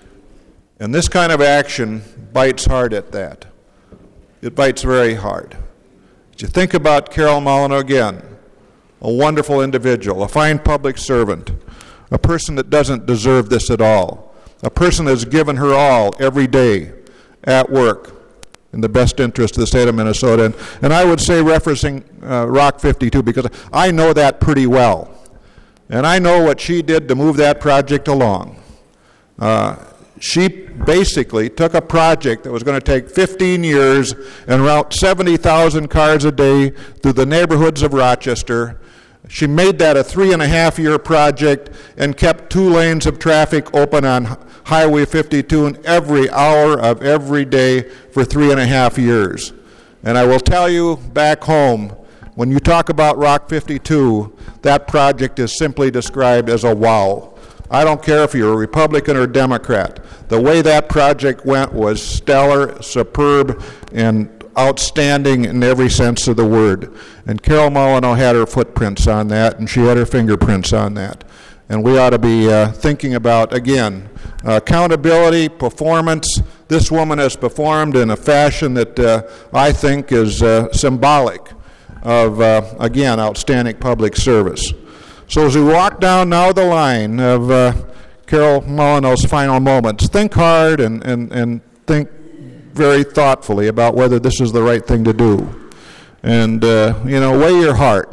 And this kind of action bites hard at that. It bites very hard. As you think about Carol Molyneux again, a wonderful individual, a fine public servant, a person that doesn't deserve this at all, a person that's given her all every day at work in the best interest of the state of Minnesota. And, and I would say, referencing uh, Rock fifty-two, because I know that pretty well. And I know what she did to move that project along. Uh, she basically took a project that was going to take fifteen years and route seventy thousand cars a day through the neighborhoods of Rochester. She made that a three and a half year project and kept two lanes of traffic open on Highway fifty-two every hour of every day for three and a half years. And I will tell you back home, when you talk about Rock fifty-two, that project is simply described as a wow. I don't care if you're a Republican or Democrat. The way that project went was stellar, superb, and outstanding in every sense of the word. And Carol Molyneux had her footprints on that, and she had her fingerprints on that. And we ought to be uh, thinking about, again, uh, accountability, performance. This woman has performed in a fashion that uh, I think is uh, symbolic of, uh, again, outstanding public service. So as we walk down now the line of uh, Carol Molyneux's final moments, think hard and, and, and think very thoughtfully about whether this is the right thing to do. And, uh, you know, weigh your heart.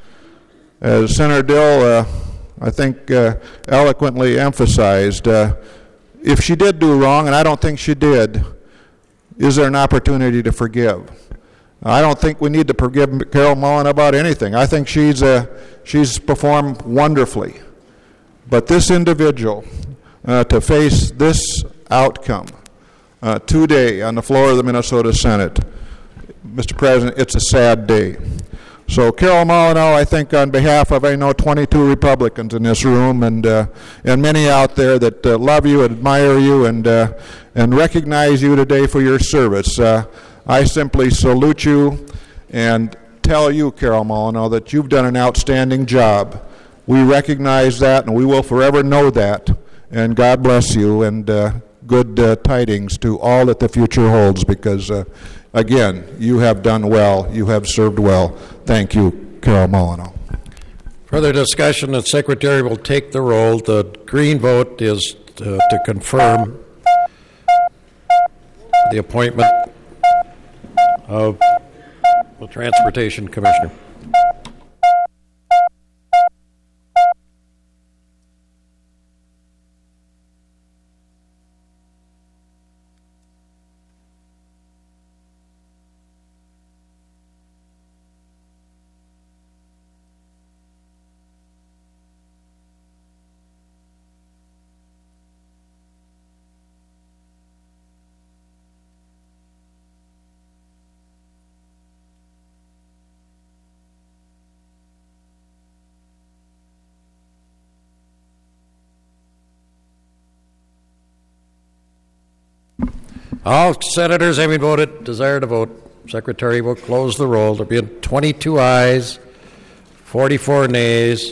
As Senator Dill, uh, I think, uh, eloquently emphasized, uh, if she did do wrong, and I don't think she did, is there an opportunity to forgive? I don't think we need to forgive Carol Molyneux about anything. I think she's uh, she's performed wonderfully. But this individual, uh, to face this outcome, uh, today on the floor of the Minnesota Senate. Mister President, it's a sad day. So Carol Molyneux, I think on behalf of, I know, twenty-two Republicans in this room and uh, and many out there that uh, love you, admire you, and uh, and recognize you today for your service, uh, I simply salute you and tell you, Carol Molyneux, that you've done an outstanding job. We recognize that, and we will forever know that. And God bless you, and uh, good uh, tidings to all that the future holds, because, uh, again, you have done well. You have served well. Thank you, Carol Molyneux. Further discussion, the Secretary will take the roll. The green vote is to, to confirm the appointment of the Transportation Commissioner. All senators having voted desire to vote. Secretary will close the roll. There will be twenty-two ayes, forty-four nays.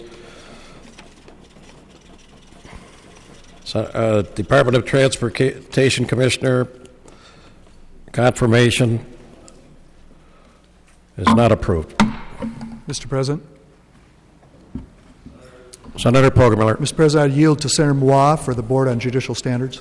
So, uh, Department of Transportation Commissioner confirmation is not approved. Mister President. Senator Poggemiller. Mister President, I yield to Senator Moi for the Board on Judicial Standards.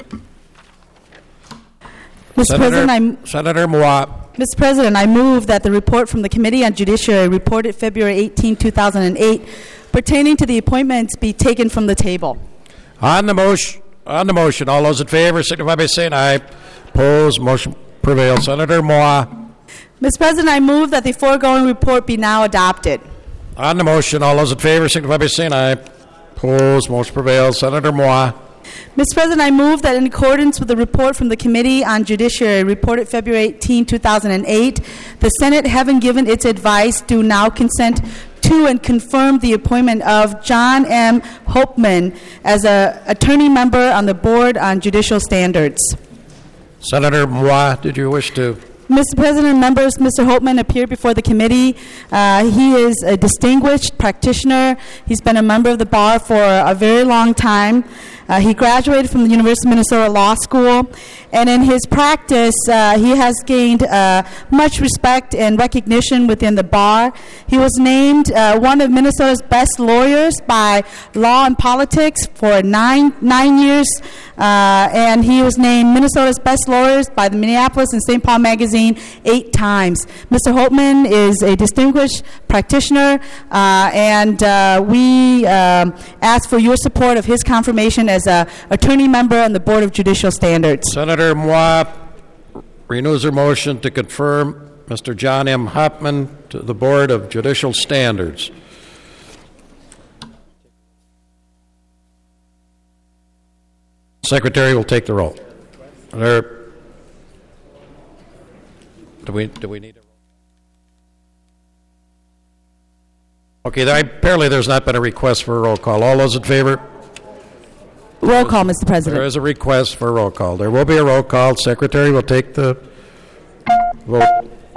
Mister Senator, President, I'm, Senator Moi. Mister President, I move that the report from the Committee on Judiciary reported February eighteenth, two thousand eight, pertaining to the appointments be taken from the table. On the motion, on the motion, all those in favor signify by saying aye. Opposed, motion prevails. Senator Moi. Mister President, I move that the foregoing report be now adopted. On the motion, all those in favor signify by saying aye. Opposed, motion prevails. Senator Moi. Mister President, I move that in accordance with the report from the Committee on Judiciary reported February eighteenth, two thousand eight, the Senate, having given its advice, do now consent to and confirm the appointment of John M. Hopeman as an attorney member on the Board on Judicial Standards. Senator Moi, did you wish to? Mister President, members, Mister Hopeman appeared before the committee. Uh, he is a distinguished practitioner. He's been a member of the bar for a very long time. Uh, he graduated from the University of Minnesota Law School, and in his practice, uh, he has gained uh, much respect and recognition within the bar. He was named uh, one of Minnesota's best lawyers by Law and Politics for nine nine years, uh, and he was named Minnesota's best lawyers by the Minneapolis and Saint Paul magazine eight times. Mister Hopeman is a distinguished practitioner, uh, and uh, we um, ask for your support of his confirmation as an attorney member on the Board of Judicial Standards. Senator Moi renews her motion to confirm Mister John M. Hopeman to the Board of Judicial Standards. Secretary will take the roll. There, do we do we need a roll? Okay, there, apparently there's not been a request for a roll call. All those in favor? Roll call, Mister President. There is a request for a roll call. There will be a roll call. Secretary will take the vote.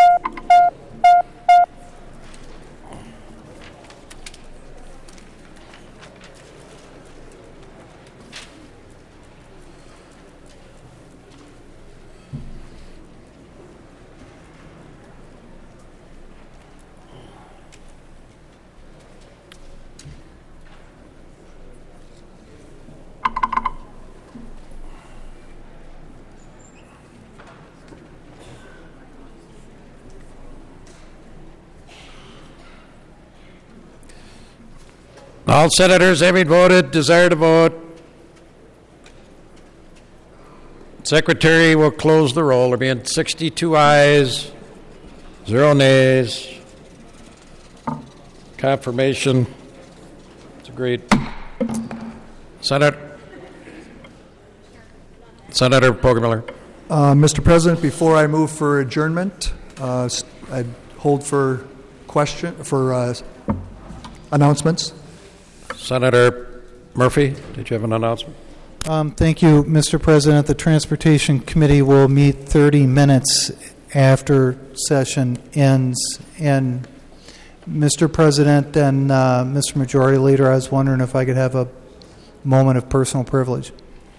All senators having voted desire to vote. Secretary will close the roll. There being sixty-two ayes, zero nays. Confirmation. It's agreed. Senator Senator Poggemiller. Uh, Mister President, before I move for adjournment, uh, s- I'd hold for question, for uh, announcements. Senator Murphy, did you have an announcement? Um, thank you, Mister President. The Transportation Committee will meet thirty minutes after session ends. And Mister President and uh, Mister Majority Leader, I was wondering if I could have a moment of personal privilege.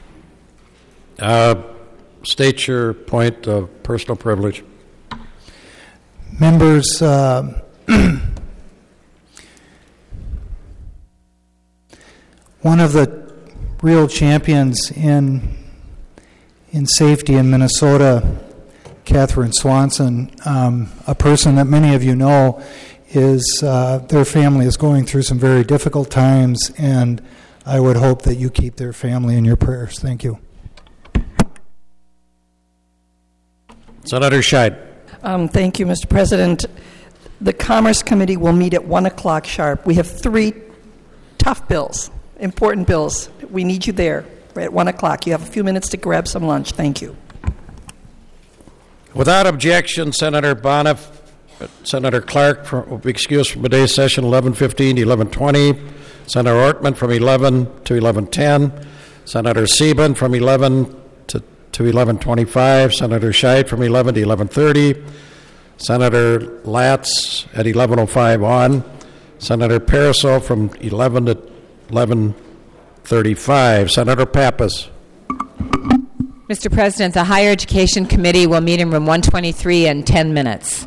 Uh, state your point of personal privilege. Members, uh, one of the real champions in in safety in Minnesota, Catherine Swanson, um, a person that many of you know, is uh, their family is going through some very difficult times, and I would hope that you keep their family in your prayers. Thank you. Senator Scheid. Um, thank you, Mister President. The Commerce Committee will meet at one o'clock sharp. We have three tough bills, important bills. We need you there right at one o'clock. You have a few minutes to grab some lunch. Thank you. Without objection, Senator Boniff, Senator Clark for, will be excused from today's session eleven fifteen to eleven twenty. Senator Ortman from eleven to eleven ten. Senator Sieben from eleven to, to eleven twenty-five. Senator Scheid from eleven to eleven thirty. Senator Latz at eleven oh five on. Senator Parasol from eleven to eleven thirty-five. Senator Pappas. Mister President, the Higher Education Committee will meet in room one twenty-three in ten minutes.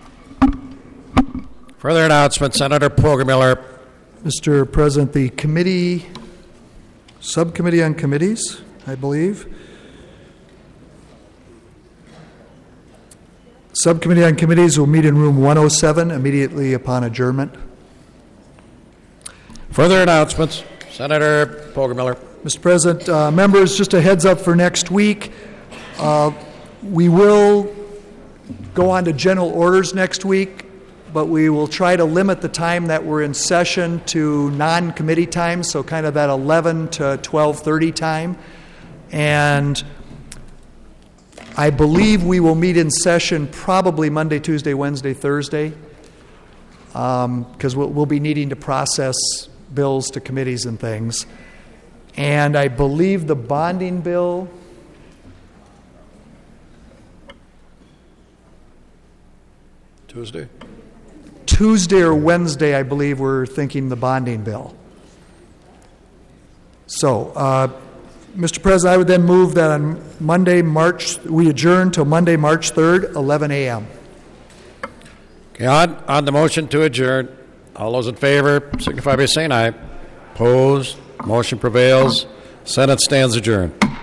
Further announcement, Senator Poggemiller. Mister President, the committee, subcommittee on committees, I believe. Subcommittee on committees will meet in room one oh seven immediately upon adjournment. Further announcements, Senator Poggemiller. Mister President, uh, members, just a heads up for next week. Uh, we will go on to general orders next week, but we will try to limit the time that we're in session to non-committee time, so kind of that eleven to twelve thirty time. And I believe we will meet in session probably Monday, Tuesday, Wednesday, Thursday, because um, we'll, we'll be needing to process bills to committees and things. And I believe the bonding bill, Tuesday? Tuesday or Wednesday, I believe we're thinking the bonding bill. So, uh, Mister President, I would then move that on Monday, March, we adjourn till Monday, March third, eleven a.m. Okay, on, on the motion to adjourn, all those in favor signify by saying aye. Opposed? Motion prevails. Senate stands adjourned.